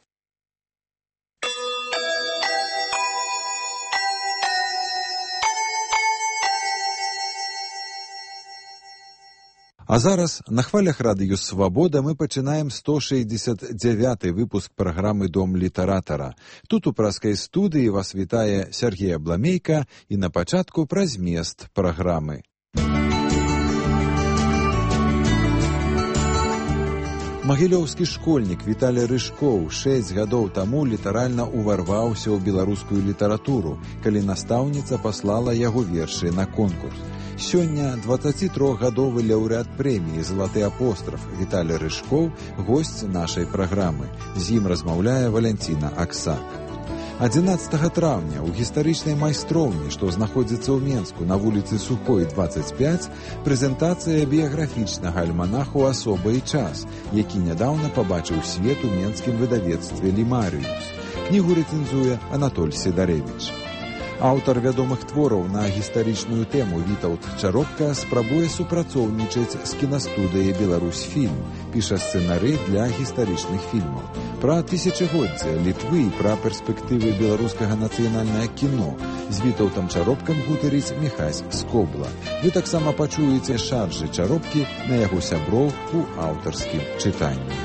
А зараз на хвалях радыё «Свабода» мы пачынаем 169-й выпуск праграмы «Дом літаратара». Тут у праскай студыі вас вітае Сергей Абламейка і на пачатку пра змест праграмы. Магілёўскі школьнік Віталій Рыжкоў 6 гадоў таму літаральна уварваўся ў беларускую літаратуру, калі настаўніца паслала яго вершы на конкурс. Сёння 23-гадовы лаўрэат прэміі «Залаты апостраф» Віталій Рыжкоў – госць нашай праграмы. З ім размаўляе Валянціна Аксак. 11 траўня ў гістарычнай майстроўні, што знаходзіцца ў Менску на вуліцы Сухой, 25, прэзентацыя біяграфічнага альманаху «Асоба і час», які нядаўна пабачыў свет у менскім выдавецтве «Лімарыус». Кнігу рэцэнзуе Анатоль Сідарэвіч. Аўтар вядомых твораў на гістарычную тэму Вітаўт Чаропка спрабуе супрацоўнічаць з кінастудыяй «Беларусьфільм», піша сцэнары для гістарычных фільмаў. Пра тысячагоддзе Літвы і пра перспектывы беларускага нацыянальнага кіно з Вітаўтам Чаропкам гутарыць Міхась Скобла. Вы таксама пачуеце шаржы Чаропкі на яго сяброў у аўтарскім чытанні.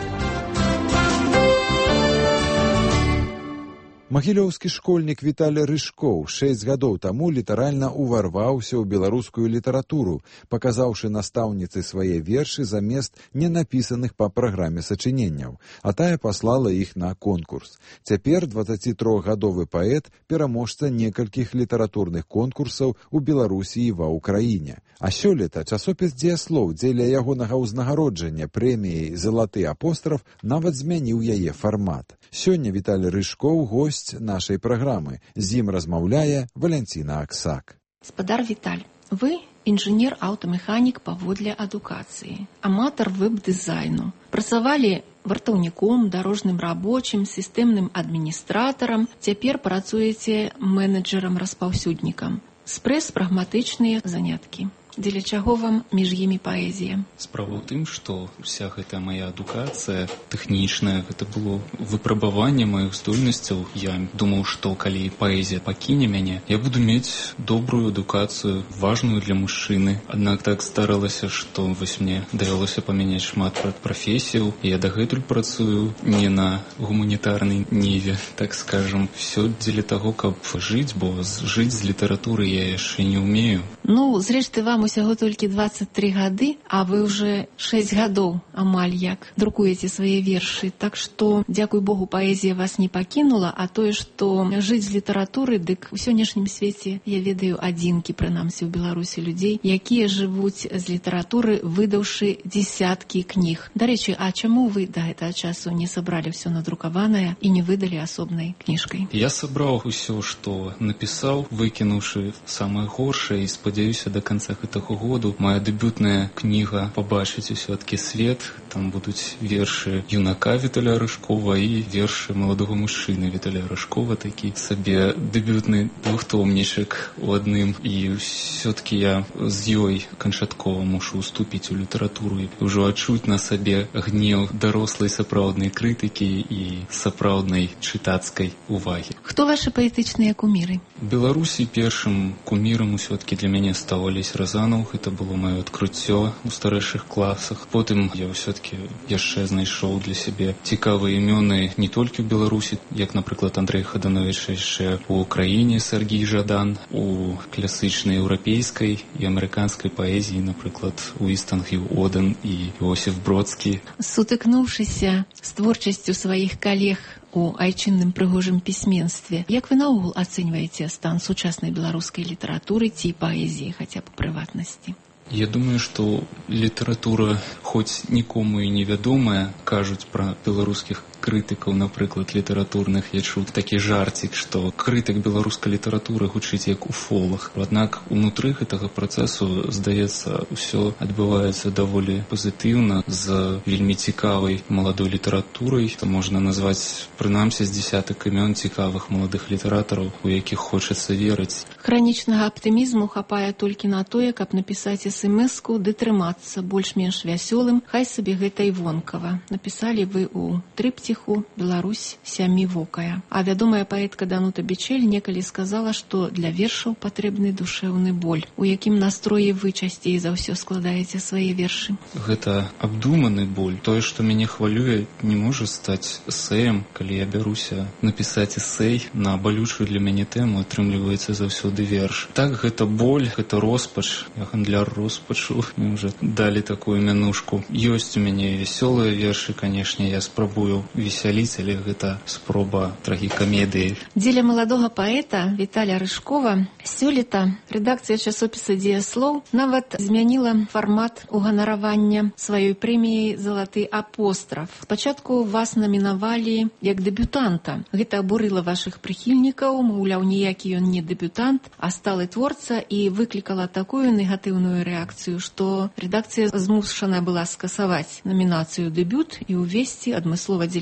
Магілёўскі школьнік Віталій Рыжкоў 6 гадоў таму літаральна уварваўся ў беларускую літаратуру, паказаўшы настаўніцы свае вершы замест ненапісаных па праграме сачыненняў, а тая паслала іх на конкурс. Цяпер 23-гадовы паэт пераможца некалькіх літаратурных конкурсаў у Беларусі і ва ўкраіне. А сёлета часопіс «Дзеяслоў» дзеля ягонага ўзнагароджання прэміяй «Залаты апостраф» нават змяніў яе фармат. Сёння Віталій Рыжкоў госць нашай праграмы. З ім размаўляе Валянціна Аксак.
Спадар Віталь, вы інжынер-аўтамеханік паводле адукацыі, аматар вэб-дызайну. Працавалі вартаўніком, дарожным рабочым, сістэмным адміністратарам, цяпер працуеце менеджерам-распаўсюднікам. Спрэс-прагматычныя заняткі. Дзеля чаго вам між імі паэзія?
Справа ў тым, што вся гэтая моя адукацыя тэхнічная, гэта было выпрабаванне маіх здольнасцяў. Я думаў, што калі паэзія пакіне мяне, я буду мець добрую адукацыю, важную для мужчыны. Аднак так здарылася, што вось мне давялося памяняць шмат прафесіяў. Я дагэтуль працую не на гуманітарнай ніве, так скажам. Всё дзеля таго, каб жыць, бо жыць з літаратуры я яшчэ не ўмею.
Ну, зрэшты, вам усяго толькі 23 гады, а вы уже 6 гадоў амаль як друкуеце свае вершы. Так што, дзякуй Богу, паэзія вас не пакінула, а тое, што жыць з літаратуры, дык у сённяшнім свеце я ведаю адзінкі, прынамсі, ў Беларусі людзей, якія жывуць з літаратуры, выдаўшы дзесяткі кніг. Дарэчы, а чаму вы да гэтага часу не сабралі ўсё надрукаванае і не выдалі асобнай кніжкай?
Я сабраў усё, што напісаў, выкінуўшы самае горшае, і спадзяюся, да канца гэтага году моя дэбютная кніга пабачыць усё-такі свет. Там будуць вершы юнака Віталя Рыжкова і вершы маладога мужчыны Віталя Рыжкова, такі сабе дэбютны двухтомнічак у адным. І ўсё-такі я з ёй канчаткова мушу уступіць у літаратуру і ўжо адчуць на сабе гнеў дарослай сапраўднай крытыкі і сапраўднай чытацкай увагі.
Хто вашы паэтычныя куміры?
Беларусі першым кумірам усё-такі для мяне стаў Алесь Разанаў. Гэта было маё адкрыццё ў старэйшых класах. Потым я ўсё-такі яшчэ знайшоў для сябе цікавыя імёны не толькі ў Беларусі, як, напрыклад, Андрэй Хадановіч, яшчэ ў Украіне Сергій Жадан, у класычнай еўрапейскай і амерыканскай паэзіі, напрыклад, Уістан Хью Оден і Іосіф Бродскі.
Сутыкнуўшыся з творчасцю сваіх калег у айчынным прыгожым пісьменстве, як вы наогул ацэньваеце стан сучаснай беларускай літаратуры ці паэзіі, хаця б у прыватнасці?
Я думаю, што літаратура, хоць нікому і невядомая, кажуць пра беларускіх крытыкаў, напрыклад, літаратурных. Я чуў такі жарцік, што крытык беларускай літаратуры гучыць як уфолог. Аднак унутры гэтага працэсу, здаецца, ўсё адбываецца даволі пазітыўна, з вельмі цікавай маладой літаратурай. То можна назваць прынамсі з дзесятак імён цікавых маладых літаратараў, у якіх хочацца верыць.
Хранічнага аптымізму хапае толькі на тое, каб напісаць смс-ку ды трымацца больш-менш вясёлым, хай сабе гэта і вонкава. Напісалі вы ў трыпціху «Беларусь сямівокая». А вядомая паэтка Данута Бичель некалі сказала, што для вершаў патрэбны душэўны боль. У якім настроі вы часцей за ўсё складаеце свае вершы?
Гэта абдуманы боль. Тое, што мяне хвалюе, не можа стаць эсэем. Калі я бяруся напісаць эсэй на балючую для мяне тэму, атрымліваецца заўсёды верш. Так, гэта боль, гэта роспач. Я гандляр роспачу. Мне ўжо далі такую мянушку. Ёсць у мяне вясёлыя вершы, канешне, я спрабую весяліць, але гэта спроба трагікамедыі.
Дзеля маладога паэта Віталя Рыжкова сёлета рэдакцыя часопіса «Дзеяслоў» нават змяніла фармат уганаравання сваёй прэміяй «Залаты апостраф». Спачатку вас намінавалі як дэбютанта. Гэта абурыла вашых прыхільнікаў, маўляў, ніякі ён не дэбютант, а сталы творца, і выклікала такую негатыўную рэакцыю, што рэдакцыя змушана была скасаваць намінацыю «Дэбют» і ўвесці адмыслова дзеля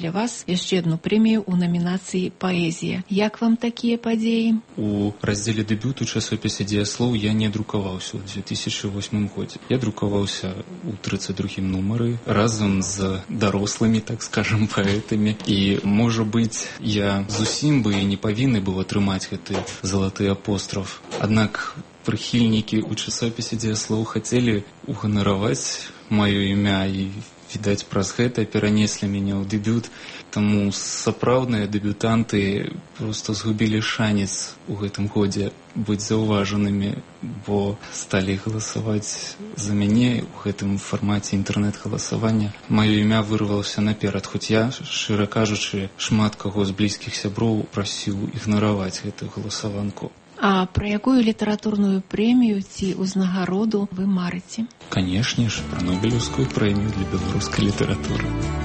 для вас яшчэ одну прэмію ў намінацыі «Паэзія». Як вам такія падзеі?
У раздзеле дэбют у часопісе «Дзеяслоў» я не друкаваўся ў 2008 годзе. Я друкаваўся ў 32-м нумары разам з дарослымі, так скажам, паэтамі. І, можа быць, я зусім бы і не павінны быў атрымаць гэты залаты апостраф. Аднак прыхільнікі ў часопісе «Дзеяслоў» хацелі уганараваць маё імя і, відаць, праз гэта перанеслі мяне ў дэбют. Таму сапраўдныя дэбютанты проста згубілі шанец у гэтым годзе быць заўважанымі, бо сталі галасаваць за мяне ў гэтым фармаце інтэрнэт-галасавання. Маё імя вырвалася наперад, хоць я, шчыра кажучы, шмат каго з блізкіх сяброў прасіў ігнараваць гэтую галасаванку.
А пра якую літаратурную прэмію ці ўзнагароду вы марыце?
Канешне ж, пра Нобелеўскую прэмію для беларускай літаратуры.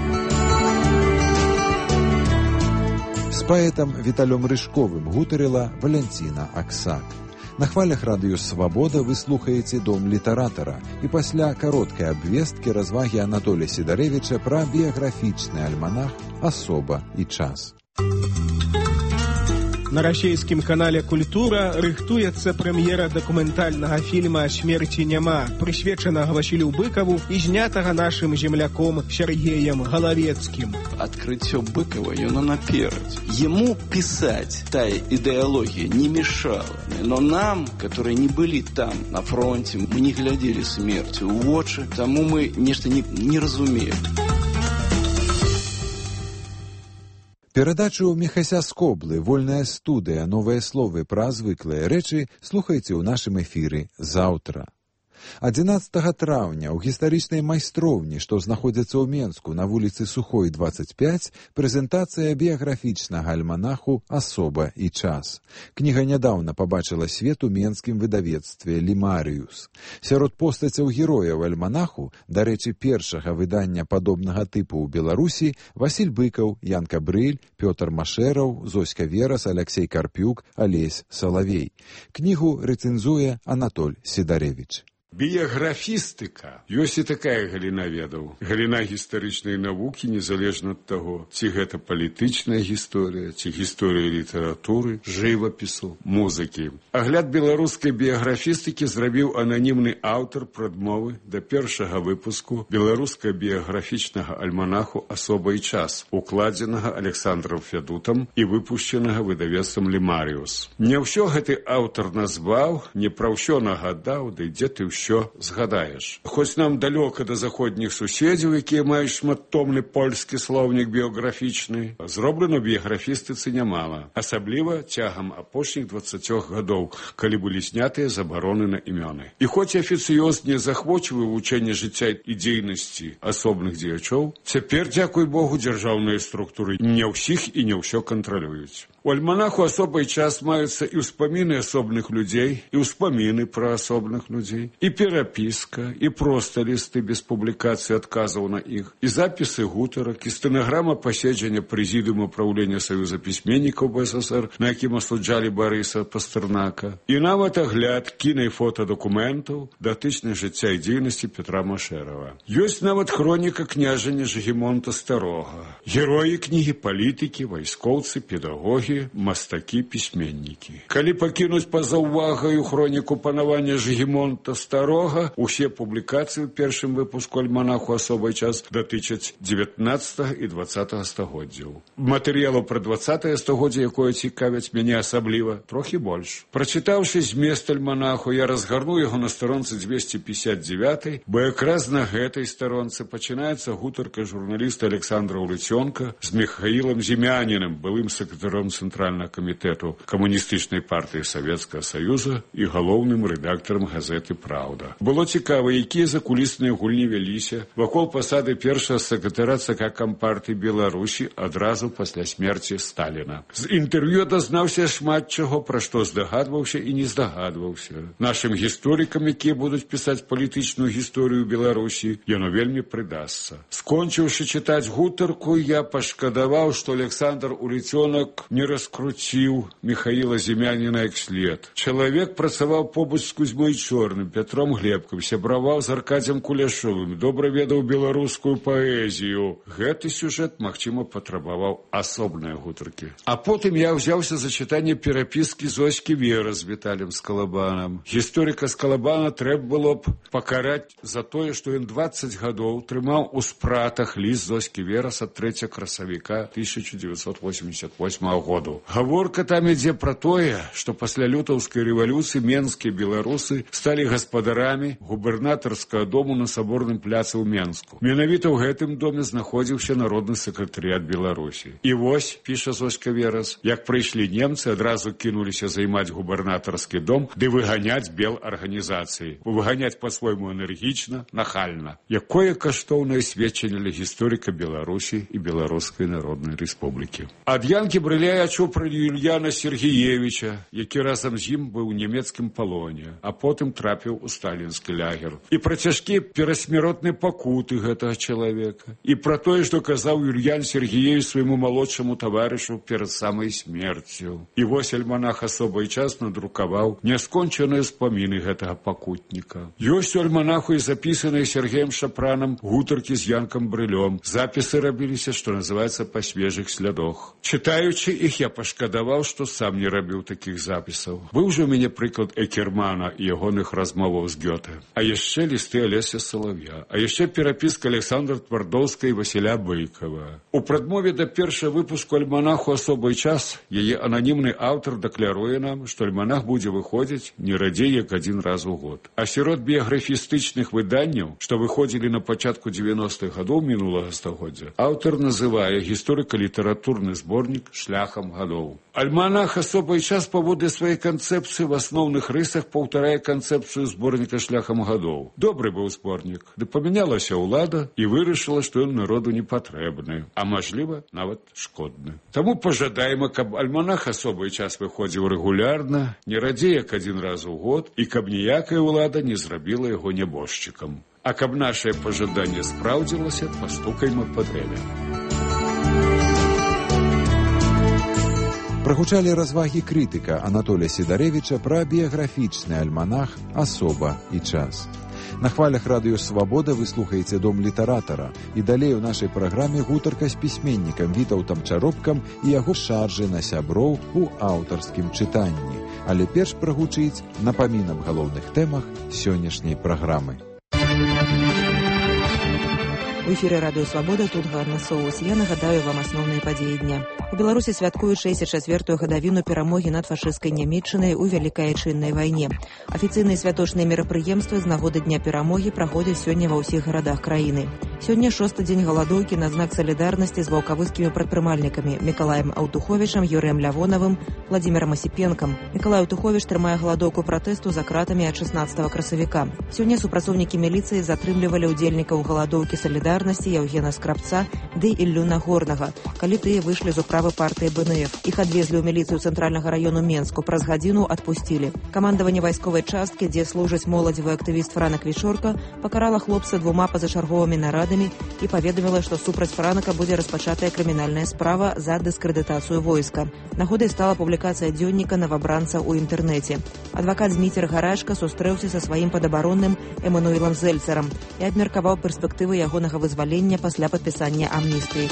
З паэтам Віталём Рыжковым гутарыла Валянціна Аксак. На хвалях радыё «Свабода» вы слухаеце «Дом літаратара» і пасля кароткай абвесткі развагі Анатолія Сідарэвіча пра біяграфічны альманах «Асоба і час».
На расійскім канале «Культура» рыхтуецца прэм'ера дакументальнага фільма «Смерці няма», прысвечанага Васілю Быкаву і знятага нашым земляком Сергеем Галавецкім.
Открытие Быкова, оно наперед. Ему писать та идеология не мешала. Но нам, которые не были там, на фронте, мы не глядели смертью в очи, тому мы нечто не разумеем.
Перадачу Міхася Скоблы «Вольная студыя. Новыя словы пра звыклыя рэчы» слухайце ў нашым эфіры заўтра. 11 траўня ў гістарычнай майстроўні, што знаходзіцца ў Менску на вуліцы Сухой, 25, прэзентацыя біяграфічнага альманаху «Асоба і час». Кніга нядаўна пабачыла свет у менскім выдавецтве «Лімарыус». Сярод постацяў герояў альманаху, дарэчы, першага выдання падобнага тыпу ў Беларусі, Васіль Быкаў, Ян Кабрыль, Пётр Машэраў, Зоська Верас, Аляксей Карпюк, Алесь Салавей. Кнігу рэцэнзуе Анатоль Сідарэвіч.
Біяграфістыка. Ёсць і такая галіна ведаў. Галіна гістарычнай навукі, незалежна ад таго, ці гэта палітычная гісторыя, ці гісторыя літаратуры, жывапісу, музыкі. Агляд беларускай біяграфістыкі зрабіў ананімны аўтар прадмовы да першага выпуску беларускага біяграфічнага альманаху «Асоба і час», укладзенага Александром Фядутам і выпушчанага выдавецтвам «Лімарыус». Не ўсё гэты аўтар назваў, не пра ўсё нагадаў, ды дзе ты ўсё згадаеш. Хоць нам далёка да заходніх суседзяў, якія маюць шматтомны польскі слоўнік біяграфічны, зроблена біяграфістыцы нямала, асабліва цягам апошніх 20 гадоў, калі былі знятыя забароны на імёны. І хоць афіцыёз не захвочвае вывучэнне жыцця і дзейнасці асобных дзеячоў, цяпер, дзякуй Богу, дзяржаўныя структуры не ўсіх і не ўсё кантралююць. У альманаху «Асоба і час» маюцца і ўспаміны асобных людзей, і ўспаміны пра асобных людзей, і перапіска, і проста лісты без публікацыі адказаў на іх, і запісы гутарак, і стэнаграма паседжання прэзідыума праўлення Саюза пісьменнікаў БССР, на якім асуджалі Барыса Пастэрнака, і нават агляд кіна і фотадакументаў датычных жыцця і дзейнасці Петра Машэрава. Ёсць нават хроніка княжання Жыгімонта Старога. Героі кнігі палітыкі, вайскоўцы, педагогі, мастакі, пісьменнікі. Калі пакінуць па-за ўвагаю хроніку панавання Жыгімонта Старога, усе публікацыі ў першым выпуску альманаху «Асоба і час» датычаць 19 і 20 стагоддзяў. Матэрыялаў пра 20 стагоддзе, якое цікавяць мяне асабліва, трохі больш. Прачытаўшы змест альманаху, я разгарну яго на старонцы 259, бо якраз на гэтай старонцы пачынаецца гутарка журналіста Александра Улыцёнка з Михаілам Зімянінам, былым сакратаром Цэнтральнага камітэту камуністычнай партыі Савецкага Саюза і галоўным рэдактарам газеты «Праўда». Было цікава, якія закулісныя гульні вяліся вакол пасады першага сакратара ЦК Кампартыі Беларусі адразу пасля смерці Сталіна. З інтэрв'ю дазнаўся шмат чаго, пра што здагадваўся і не здагадваўся. Нашым гісторыкам, якія будуць пісаць палітычную гісторыю Беларусі, яно вельмі прыдасца. Скончыўшы чытаць гутарку, я пашкадаваў, што Александр Улыцёнак не раскруціў Михаила Зімяніна як след. Чалавек працаваў побач з Кузьмой Чорным, Пятром Глебкам, сябраваў з Аркадзем Куляшовым, добра ведаў беларускую паэзію. Гэты сюжэт, магчыма, патрабаваў асобныя гутаркі. А потым я ўзяўся за чытанне перапіскі Зоські Вера з Віталем Скалабанам. Гісторыка Скалабана трэба было б пакараць за тое, што ён 20 гадоў трымаў у спратах ліст Зоські Верас ад 3 красавіка 1988 году. Гаворка там ідзе пра тое, што пасля лютаўскай рэвалюцыі менскія беларусы сталі гаспадарамі губернатарскага дому на Саборным пляцы ў Менску. Менавіта ў гэтым доме знаходзіўся народны сакратарыят Беларусі. І вось, піша Зоська Верас, як прыйшлі немцы, адразу кінуліся займаць губернатарскі дом ды выганяць беларганізацыі. Выганяць па-свойму энергічна, нахальна. Якое каштоўнае сведчанне для гісторыка Беларусі і Беларускай Народнай Рэспублікі. Ад Янкі Брыля я чуў пра Юльяна Сергеевича, які разам з ім быў у нямецкім палоне, а потым трапіў у сталінскі лагер. І пра цяжкія перасмяротныя пакуты гэтага чалавека. І пра тое, што казаў Юльян Сергеевич свайму малодшаму таварышу перад самай смерцю. І вось альманах «Асоба і час» надрукаваў няскончаныя ўспаміны гэтага пакутніка. Ёсць у альманаху і запісаныя Сергеем Шапранам гутаркі з Янкам Брылём. Запісы рабіліся, што называецца, па свежых слядах. Чытаючы іх, я пашкадаваў, што сам не рабіў такіх запісаў. Быў жа ў мяне прыклад Экермана і ягоных размоваў з Гёте. А яшчэ лісты Алеся Салав'я. А яшчэ перапіска Александра Твардоўска і Васіля Быкова. У прадмове да першага выпуску альманаху «Асоба і час» яе ананімны аўтар дакляруе нам, што альманах будзе выходзіць не радзей як один раз у год. А сярод біяграфістычных выданняў, што выходзілі на пачатку 90-х гадоў мінулага стагоддзя, аўтар называе гісторыка-літаратурны зборнік «Шляхам гадоў». Альманах «Асоба і час» паводле сваёй канцэпцыі в асноўных рысах паўтарае канцэпцыю зборніка «Шляхам гадоў». Добры быў зборнік, ды памянялася ўлада і вырашыла, што ён народу не патрэбны, а мажліва, нават шкодны. Таму пажадаем, каб альманах «Асоба і час» выходзіў рэгулярна, не радзей як один раз у год, і каб ніякая ўлада не зрабіла яго нябожчыкам. А каб нашае пажаданне спраўдзілася, пастукайма па дрэве.
Прагучалі развагі крытыка Анатолія Сідарэвіча пра біяграфічны альманах «Асоба і час». На хвалях радыё «Свабода» вы слухаеце «Дом літаратара», і далей у нашай праграме гутарка з пісьменнікам Вітаўтам Чаропкам і яго шаржы на сяброў у аўтарскім чытанні. Але перш прагучыць напамін аб галоўных тэмах сённяшняй праграмы.
У эфіры радыё «Свабода», тут Ганна Соус. Я нагадаю вам асноўныя падзеі дня. У Беларусі святкуюць 64-ю гадавіну перамогі над фашысцкай Нямецчынай у Вялікай Айчыннай вайне. Афіцыйныя святочныя мерапрыемствы з нагоды Дня перамогі праходзяць сёння ва ўсіх гарадах краіны. Сёння 6-й дзень галадоўкі на знак салідарнасці з ваўкавыскімі прадпрымальнікамі Мікалаем Аўтуховічам, Юрыем Лявонавым, Владзімірам Асіпенкам. Мікалай Аўтуховіч трымае галадоўку пратэсту за кратамі ад 16 красавіка. Сёння супрацоўнікі міліцыі затрымлівалі ўдзельнікаў галадоўкі салідарнасці Яўгена Скрабца ды Іллю Нагорнага, калі тыя выйшлі з управы партыі БНФ. Іх адвезлі ў міліцыю цэнтральнага раёну Менску, праз гадзіну адпусцілі. Камандаванне вайсковай часткі, дзе служыць моладзевы актывіст Франак Вічорка, пакарала хлопца 2 пазачарговымі нарадамі і паведаміла, што супраць Франака будзе распачатая крымінальная справа за дыскрэдытацыю войска. Нагодай стала публікацыя дзённіка навабранца ў інтэрнэце. Адвакат Зміцер Гарашка сустрэўся са сваім падабаронным Эмануілам Зельцерам і абмеркаваў перспектывы ягонага вызвалення пасля падпісання амністыі.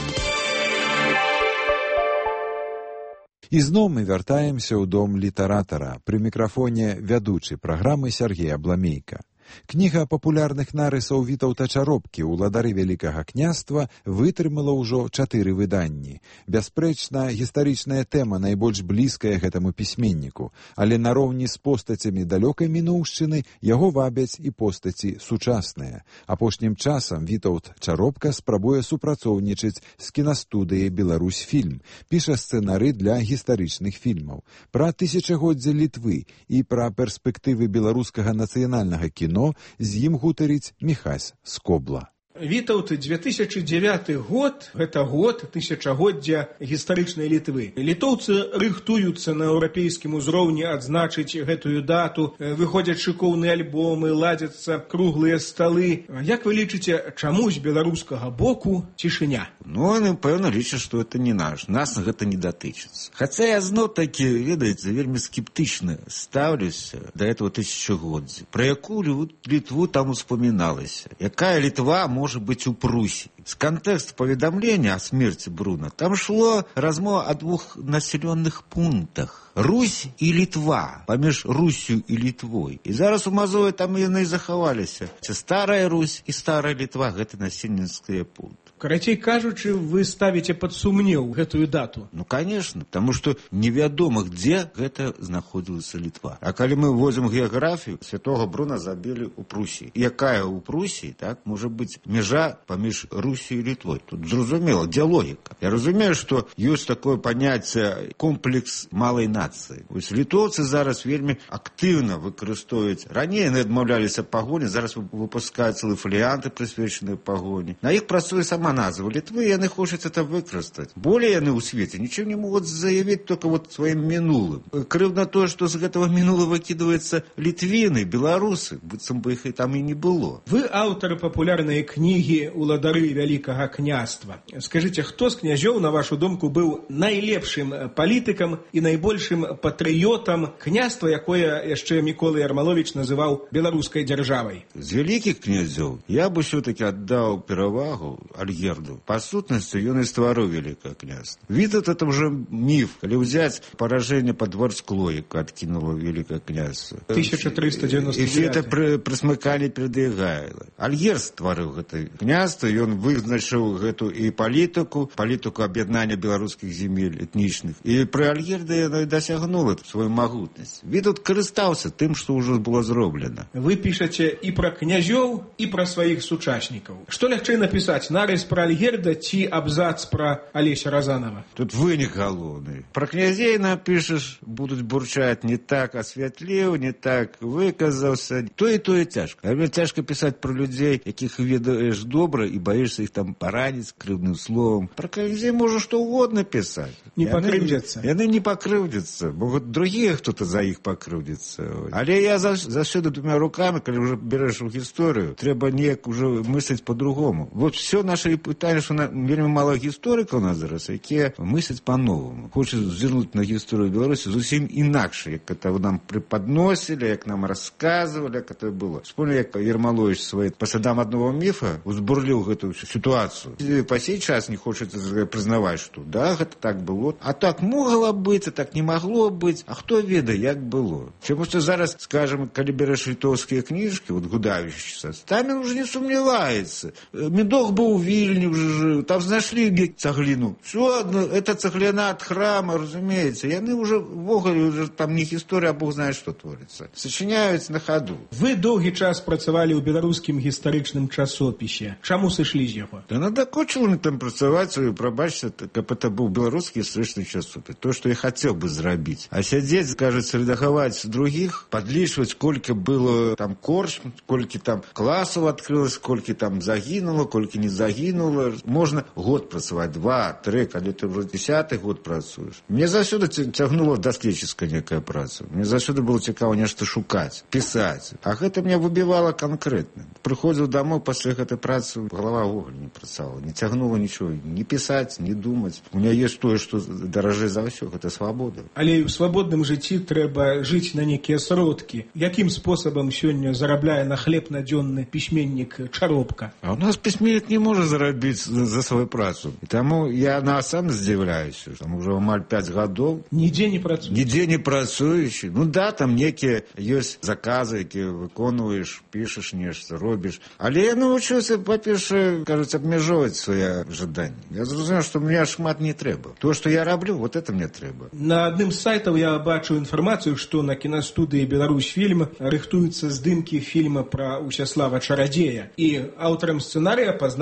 І зноў мы вяртаемся ў дом літаратара. Пры мікрафоне вядучы праграмы Сергей Абламейка. Кніга папулярных нарысаў Вітаўта Чаропкі «Уладары Вялікага княства» вытрымала ўжо 4 выданні. Бясспрэчна, гістарычная тэма найбольш блізкая гэтаму пісьменніку, але нароўні з постацямі далёкай мінуўшчыны яго вабяць і постаці сучасныя. Апошнім часам Вітаўт Чаропка спрабуе супрацоўнічаць з кінастудыяй «Беларусьфільм», піша сцэнары для гістарычных фільмаў. Пра тысячагоддзе Літвы і пра перспектывы беларускага нацыянальнага кіно з ім гутарыць Міхась Скобла.
Вітаўт, 2009 год, гэта год тысячагоддзя гістарычнай Літвы. Літоўцы рыхтуюцца на еўрапейскім узроўні адзначыць гэтую дату, выходзяць шыкоўныя альбомы, ладзяцца круглыя сталы. Як вы лічыце, чаму з беларускага боку цішыня?
Ну, они, пэўна, лічаць, што это не наш. Нас гэта не датычыцца. Хаця я зноў-такі, ведаеце, вельмі скептычна ставлюся да этого тысячагоддзя. Пра якую Літву там успаміналася? Якая Літва можа быць у Прусіі? З кантэксту паведамлення о смерти Бруна там шло размова о двух населенных пунктах. Русь і Літва, паміж Руссю і Літвой. І зараз у Мазове там яны і захаваліся. Старая Русь і старая Літва – гэта насельніцкія пункты.
Карацей кажучы, вы ставіце пад сумнеў гэтую дату?
Ну, конечно, потому что невядома, где гэта знаходзілася Літва. А калі мы возьмем геаграфію, святого Бруна забілі у Прусіі. Якая у Прусіі, так, можа быць межа паміж Руссю і Літвой? Тут зразумела, дзе логіка. Я разумею, што ёсць такое паняцце комплекс малай нацыі. Вось літоўцы зараз вельмі актыўна выкарыстоўваюць. Раней яны адмаўляліся пагоні, зараз выпускаюць цэлыя фаліянты, прысвечаныя пагоні. На іх працуе сама назва Літвы, яны хочуць это выкарыстаць. Более яны ў свеце нічым не могуць заявіць только вот сваім мінулым. Крыўдна тое, што з гэтага мінулага выкідваюцца літвіны, беларусы, быццам бы іх і там і не было.
Вы аўтар папулярнай кнігі «Уладары вялікага княства». Скажыце, хто з князёў, на вашу думку, быў найлепшым палітыкам і найбольшым патрыётам княства, якое яшчэ Мікола Ярмаловіч называў беларускай дзяржавай?
З вялікіх князёў я бы ўсё-таки аддаў перавагу Альгерду. Па сутнасці ён і стварыў вялікае княства. Вітаўт это уже міф. Калі ўзяць паражэнне пад Варскло, яка адкінула вялікае княства.
1399.
І все это прысмыкалі перад Ігайла. Альгерд стварыў гэта княства, ён вызначыў гэту і палітыку аб'яднання беларускіх земель этнічных. І пры Альгерда яно і дасягнула сваю магутнасць. Вітаўт карыстаўся тым, што ўжо было зроблена.
Вы пішаце і пра князёў, і пра сваіх сучаснікаў. Што лягчэй напісаць, нарыс пра Альгерда ці абзац пра Алеся Разанова?
Тут вынік галоўны. Пра князей напішаш, будуць бурчаць, не так асвятліў, не так выказаўся. Тое цяжка. Але цяжка пісаць пра людзей, якіх ведаеш добра і баішся іх там параніць крыўдным словам. Пра князей можа што угодно пісаць.
Не пакрыўдзяцца.
Яны не пакрыўдзяцца, могуць другія хто-то за іх пакрыўдзіцца. Але я заўсёды двумя руками, калі ўжо береш у гісторыю, трэба неяк уже мысліць по-другому. Вот все наше пытанне, што вельмі мало гісторыкаў у нас зараз, якія мысляць по-новому. Хочуць зірнуць на гісторыю Беларусі зусім інакш, як это нам преподносілі, як нам расказвалі, як это было. Вспомню, як Ярмалович свой по следам одного міфа узбурліў гэтую ситуацию. И по сей час не хочет признавать, что да, это так было. А так могло быть, а так не могло быть. А хто ведае, як было? Чому што зараз, скажем, калі береш літоўскія кніжкі, вот Гудавіча, там он уже не сомневается. Медок был в Вильне уже жил, там знайшли цаглину. Все, это цаглина от храма, разумеется. Яны уже вогуле уже там не история, а Бог знает, что творится. Сочиняюць на ходу.
Вы доўгі час працавалі ў беларускім гістарычным часопісе. Чаму сышлі з яго?
Да надакучыла мне там працаваць, прабачце, каб это быў беларускі гістарычны часопіс. То, что я хотел бы зрабіць. А сядзець, кажется, редагаваць других, подлічваць, колькі было там корчм, колькі там класаў открылось, колькі там загінула, колькі не загінула. Можна год працаваць, 2-3, калі ты уже 10-й год працуеш. Мне заўсёды цягнула даследчыцкая некая праца. Мне заўсёды было цікава нешта шукаць, пісаць. А гэта меня выбівала канкрэтна. Прыходзіў домой пасля гэтай працы, галава ўвогуле не працавала, не цягнула нічого, не пісаць, не думаць. У меня ёсць тое, што даражэй за ўсё, гэта свабода.
Але ў свабодным жыцці трэба жыць на некія сродкі. Якім спосабам сёння зарабляе на хлеб надзённы пісьменнік Чаропка?
А у нас пісьменнік не можа зарабіць за сваю працу. І таму я сам здзіўляюся, там уже амаль 5 гадоў.
Нідзе не працуючы? Нідзе
не працуючы. Ну да, там некія ёсць заказы, якія выконваеш, пішаш нешта, робіш. Але я навучыўся, па-першае, кажуць, абмяжоўваць свае жаданні. Я зразумеў, што мне шмат не трэба. То, што я раблю, вот это мне трэба.
На адным з сайтаў я бачу інфармацыю, што на кінастудыі «Беларусьфільм» рыхтуюцца здымкі фільма пра Усяслава Чарадзея. І аўтарам сцэнарыя пазначаны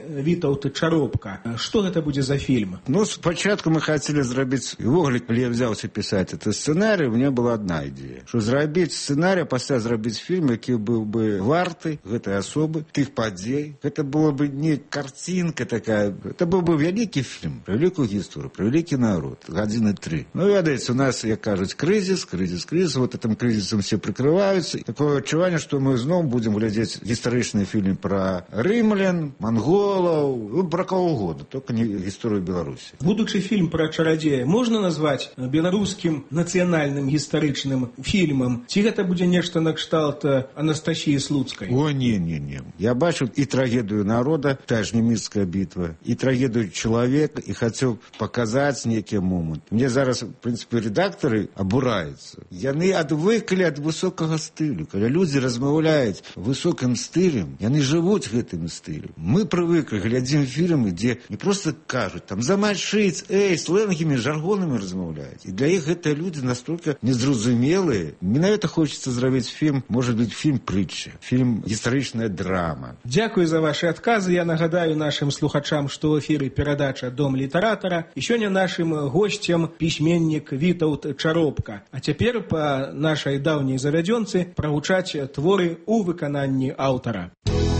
Вітаўт Чаропка. Што гэта будзе за фільм?
Ну, спачатку мы хацелі зрабіць, і ввогуле, калі я взяўся пісаць этот сцэнарый, у меня была одна ідея, што зрабіць сцэнарый, пасля зрабіць фільм, які быў бы варты гэтай асобы, тых падзей. Гэта была бы не карцінка такая, это быў бы вялікі фільм, пра вялікую гісторыю, пра вялікі народ, гадзіны 3. Ну, ведаеце, у нас, як кажуць, крызіс, вот этим крызісам все прикрываюцца. Такое адчуванне, што мы зноў будзем глядзець гістарычны фільм пра рымлян, монголаў, пра кого угодно, только не гісторыю Беларусі.
Будучы фільм пра чарадзея можна назваць беларускім нацыянальным гістарычным фільмам? Ці гэта будзе нешта накшталт Анастасіі Слуцкай?
О, не. Я бачу і трагедыю народа, та ж немецкая бітва, і трагедыю чалавека, і хацеў паказаць нейкі момант. Мне зараз, в прынцыпе, рэдактары абураюцца. Яны адвыклі ад высокага стылю. Калі людзі размаўляюць высокім стылем, яны жывуць гэтым стылем. Мы прывыклі, глядзім фільмы, дзе не проста кажуць, там, замачыць, сленгамі, жаргонамі размаўляюць. І для іх гэтыя людзі настолькі незразумелыя. Менавіта хочацца зрабіць фільм, можа быць, фільм прытча, фільм гістарычная драма.
Дзякуй за ваши адказы. Я нагадаю нашим слухачам, што ў эфіры перадача «Дом літаратара». І сёння нашим госцем пісьменнік Вітаўт Чаропка. А цяпер па нашай даўняй завядзёнцы прагучаць творы ў выкананні аўтара.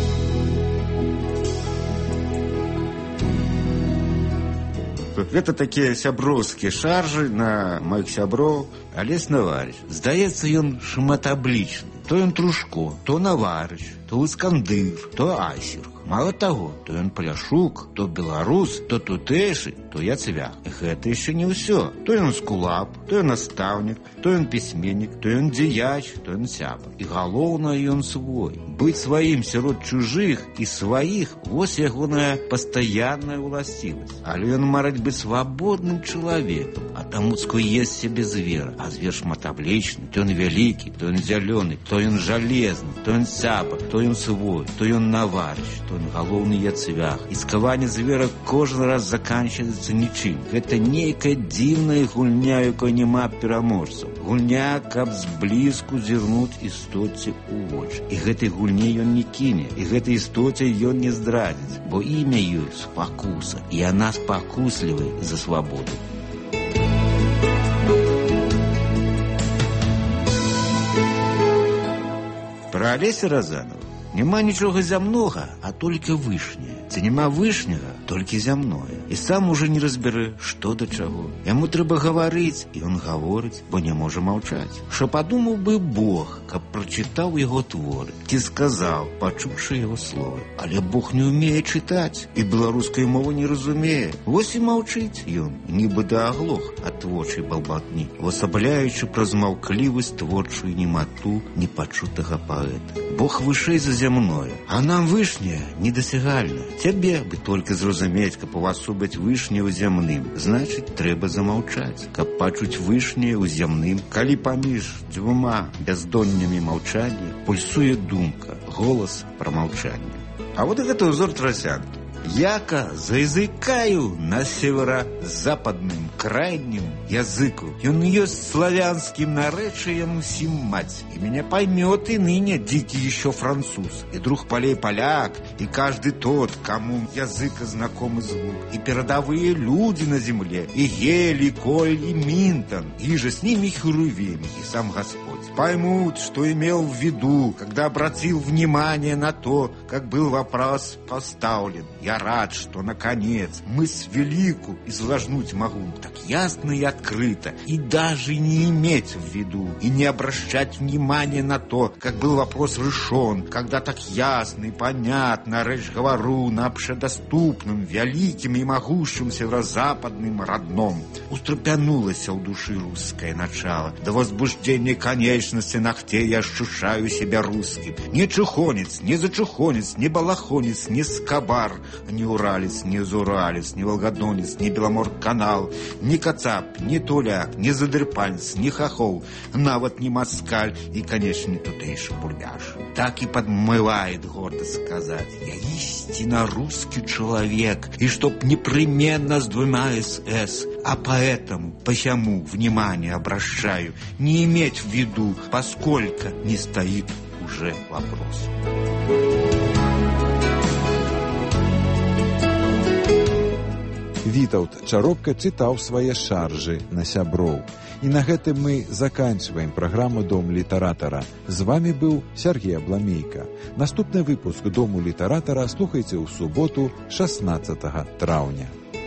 Гэта такія сяброўскія шаржы на маіх сяброў. Алесь Наварыч, здаецца, ён шматаблічны. То ён Трушко, то Наварыч, то Іскандыр, то Асірк. Мало таго, то ён паляшук, то беларус, то тутэйшы, то Яцвяк. Гэта яшчэ не ўсё. То ён скулап, то ён настаўнік, то ён пісьменнік, то ён дзеяч, то ён сябар. І галоўнае, ён свой. Быць сваім сярод чужых і сваіх – вось ягоная пастаянная ўласцівасць. Але ён марыць быць свабодным чалавекам, а таму скуець сябе звера. А звер шматаблічны, то ён вялікі, то ён зялёны, то ён жалезны, то ён сябар, то ён свой, то ён Наварыч, то ён галоўны Яцвяк. І скаванне звера кожны раз заканчваецца нічым. Гэта нейкая дзіўная гульня, якой няма пераможцаў. Гульня, каб зблізку зірнуць істоце ў вочы. І гэтай гульні ён не кіне, і гэтай істоце ён не здрадзіць, бо імя ёй спакуса, і яна спакуслівая за свабоду. Пра Алеся Разанова няма нічога зямнога, а толькі вышняе. Ці няма вышняга, толькі зямное. І сам уже не разбярэ, што да чаго. Яму трэба гаварыць, і ён гаворыць, бо не можа маўчаць. Што падумаў бы Бог, каб прачытаў яго творы, ці сказаў, пачуўшы яго словы. Але Бог не ўмее чытаць, і беларускай мовы не разумее. Вось і маўчыць ён, нібы да аглох ад творчай балбатні, увасабляючы праз маўклівасць творчую немату непачутага паэта. Бог вышэй за зямное, а нам вышняе недасягальна. Цябе бы толькі зразумець, каб увасобіць вышняе ў зямным, значыць, трэба замаўчаць, каб пачуць вышняе ў зямным. Калі паміж дзвюма бяздоннямі маўчання пульсуе думка, голас пра маўчанне. А вот гэта ўзор трасянкі. Яка заязыкаю на северо-западным крайнім языку. Ён ёсць славянским наречием усім мать. И меня поймет и ныне дикий еще француз, и друг полей поляк, и каждый тот, кому языка знакомый звук, и передовые люди на земле, и Гель, и Коль, и Минтон, и же с ними Херувим, и сам Господь. Поймут, что имел в виду, когда обратил внимание на то, как был вопрос поставлен. Я рад, что, наконец, мысль великую изложнуть могу так ясно и открыто, и даже не иметь в виду, и не обращать внимания на то, как был вопрос решен, когда так ясно и понятно речь говорю на общедоступном, великим и могущем северо-западным родном. Устрепенулось в души русское начало, до возбуждения конечности ногтей я ощущаю себя русским. Не чухонец, не зачухонец, не балахонец, не скобар, ни уралец, ни зуралец, ни волгодонец, ни беломор-канал, ни кацап, ни туляк, ни задырпанец, ни хохол, навод ни москаль и, конечно, тутейший бурбяж. Так и подмывает гордо сказать: я истинно русский человек, и чтоб непременно с двумя СС, а поэтому, посему внимание обращаю, не иметь в виду, поскольку не стоит уже вопрос.
Вітаўт Чаропка чытаў свае шаржы на сяброў. І на гэтым мы заканчиваем праграму «Дом літаратара». З вами быў Сергей Абламейка. Наступны выпуск «Дому літаратара» слухайце ў суботу 16 траўня.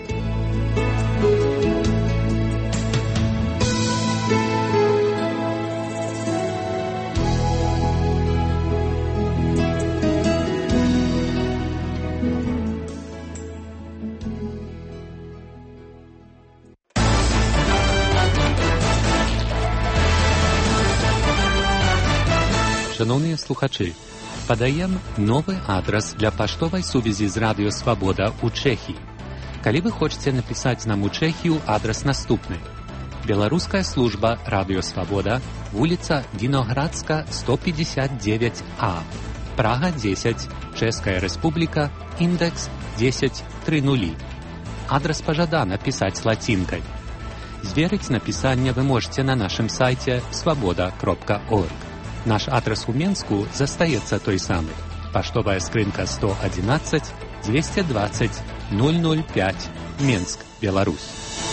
Шановні слухачі, падаем новы адрас для паштовай сувязі з Радыё Свабода ў Чэхіі. Калі вы хочаце напісаць нам у Чэхію, адрас наступны. Беларуская служба Радыё Свабода, вуліца Віноградска, 159А, Прага 10, Чэшская Рэспубліка, індекс 1030. Адрас пажадана пісаць лацінкай. Зверыць напісанне вы можете на нашым сайце свабода.орг. Наш адрес у Менску застаецца той самы. Паштовая скрынка 111 220 005, Менск, Беларусь.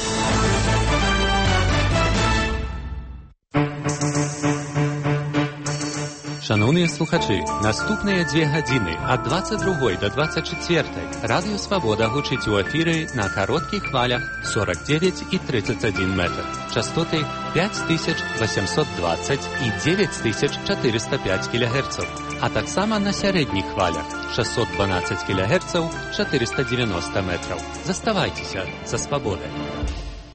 Шановныя слухачы, наступныя 2 гадзіны ад 22 до 24 Радыё Свабода гучыць у эфіры на кароткіх хвалях 49 і 31 метр. Частоты 5820 і 9405 кГц, а таксама на сярэдніх хвалях 612 кГц 490 метраў. Заставайцеся са свабодай.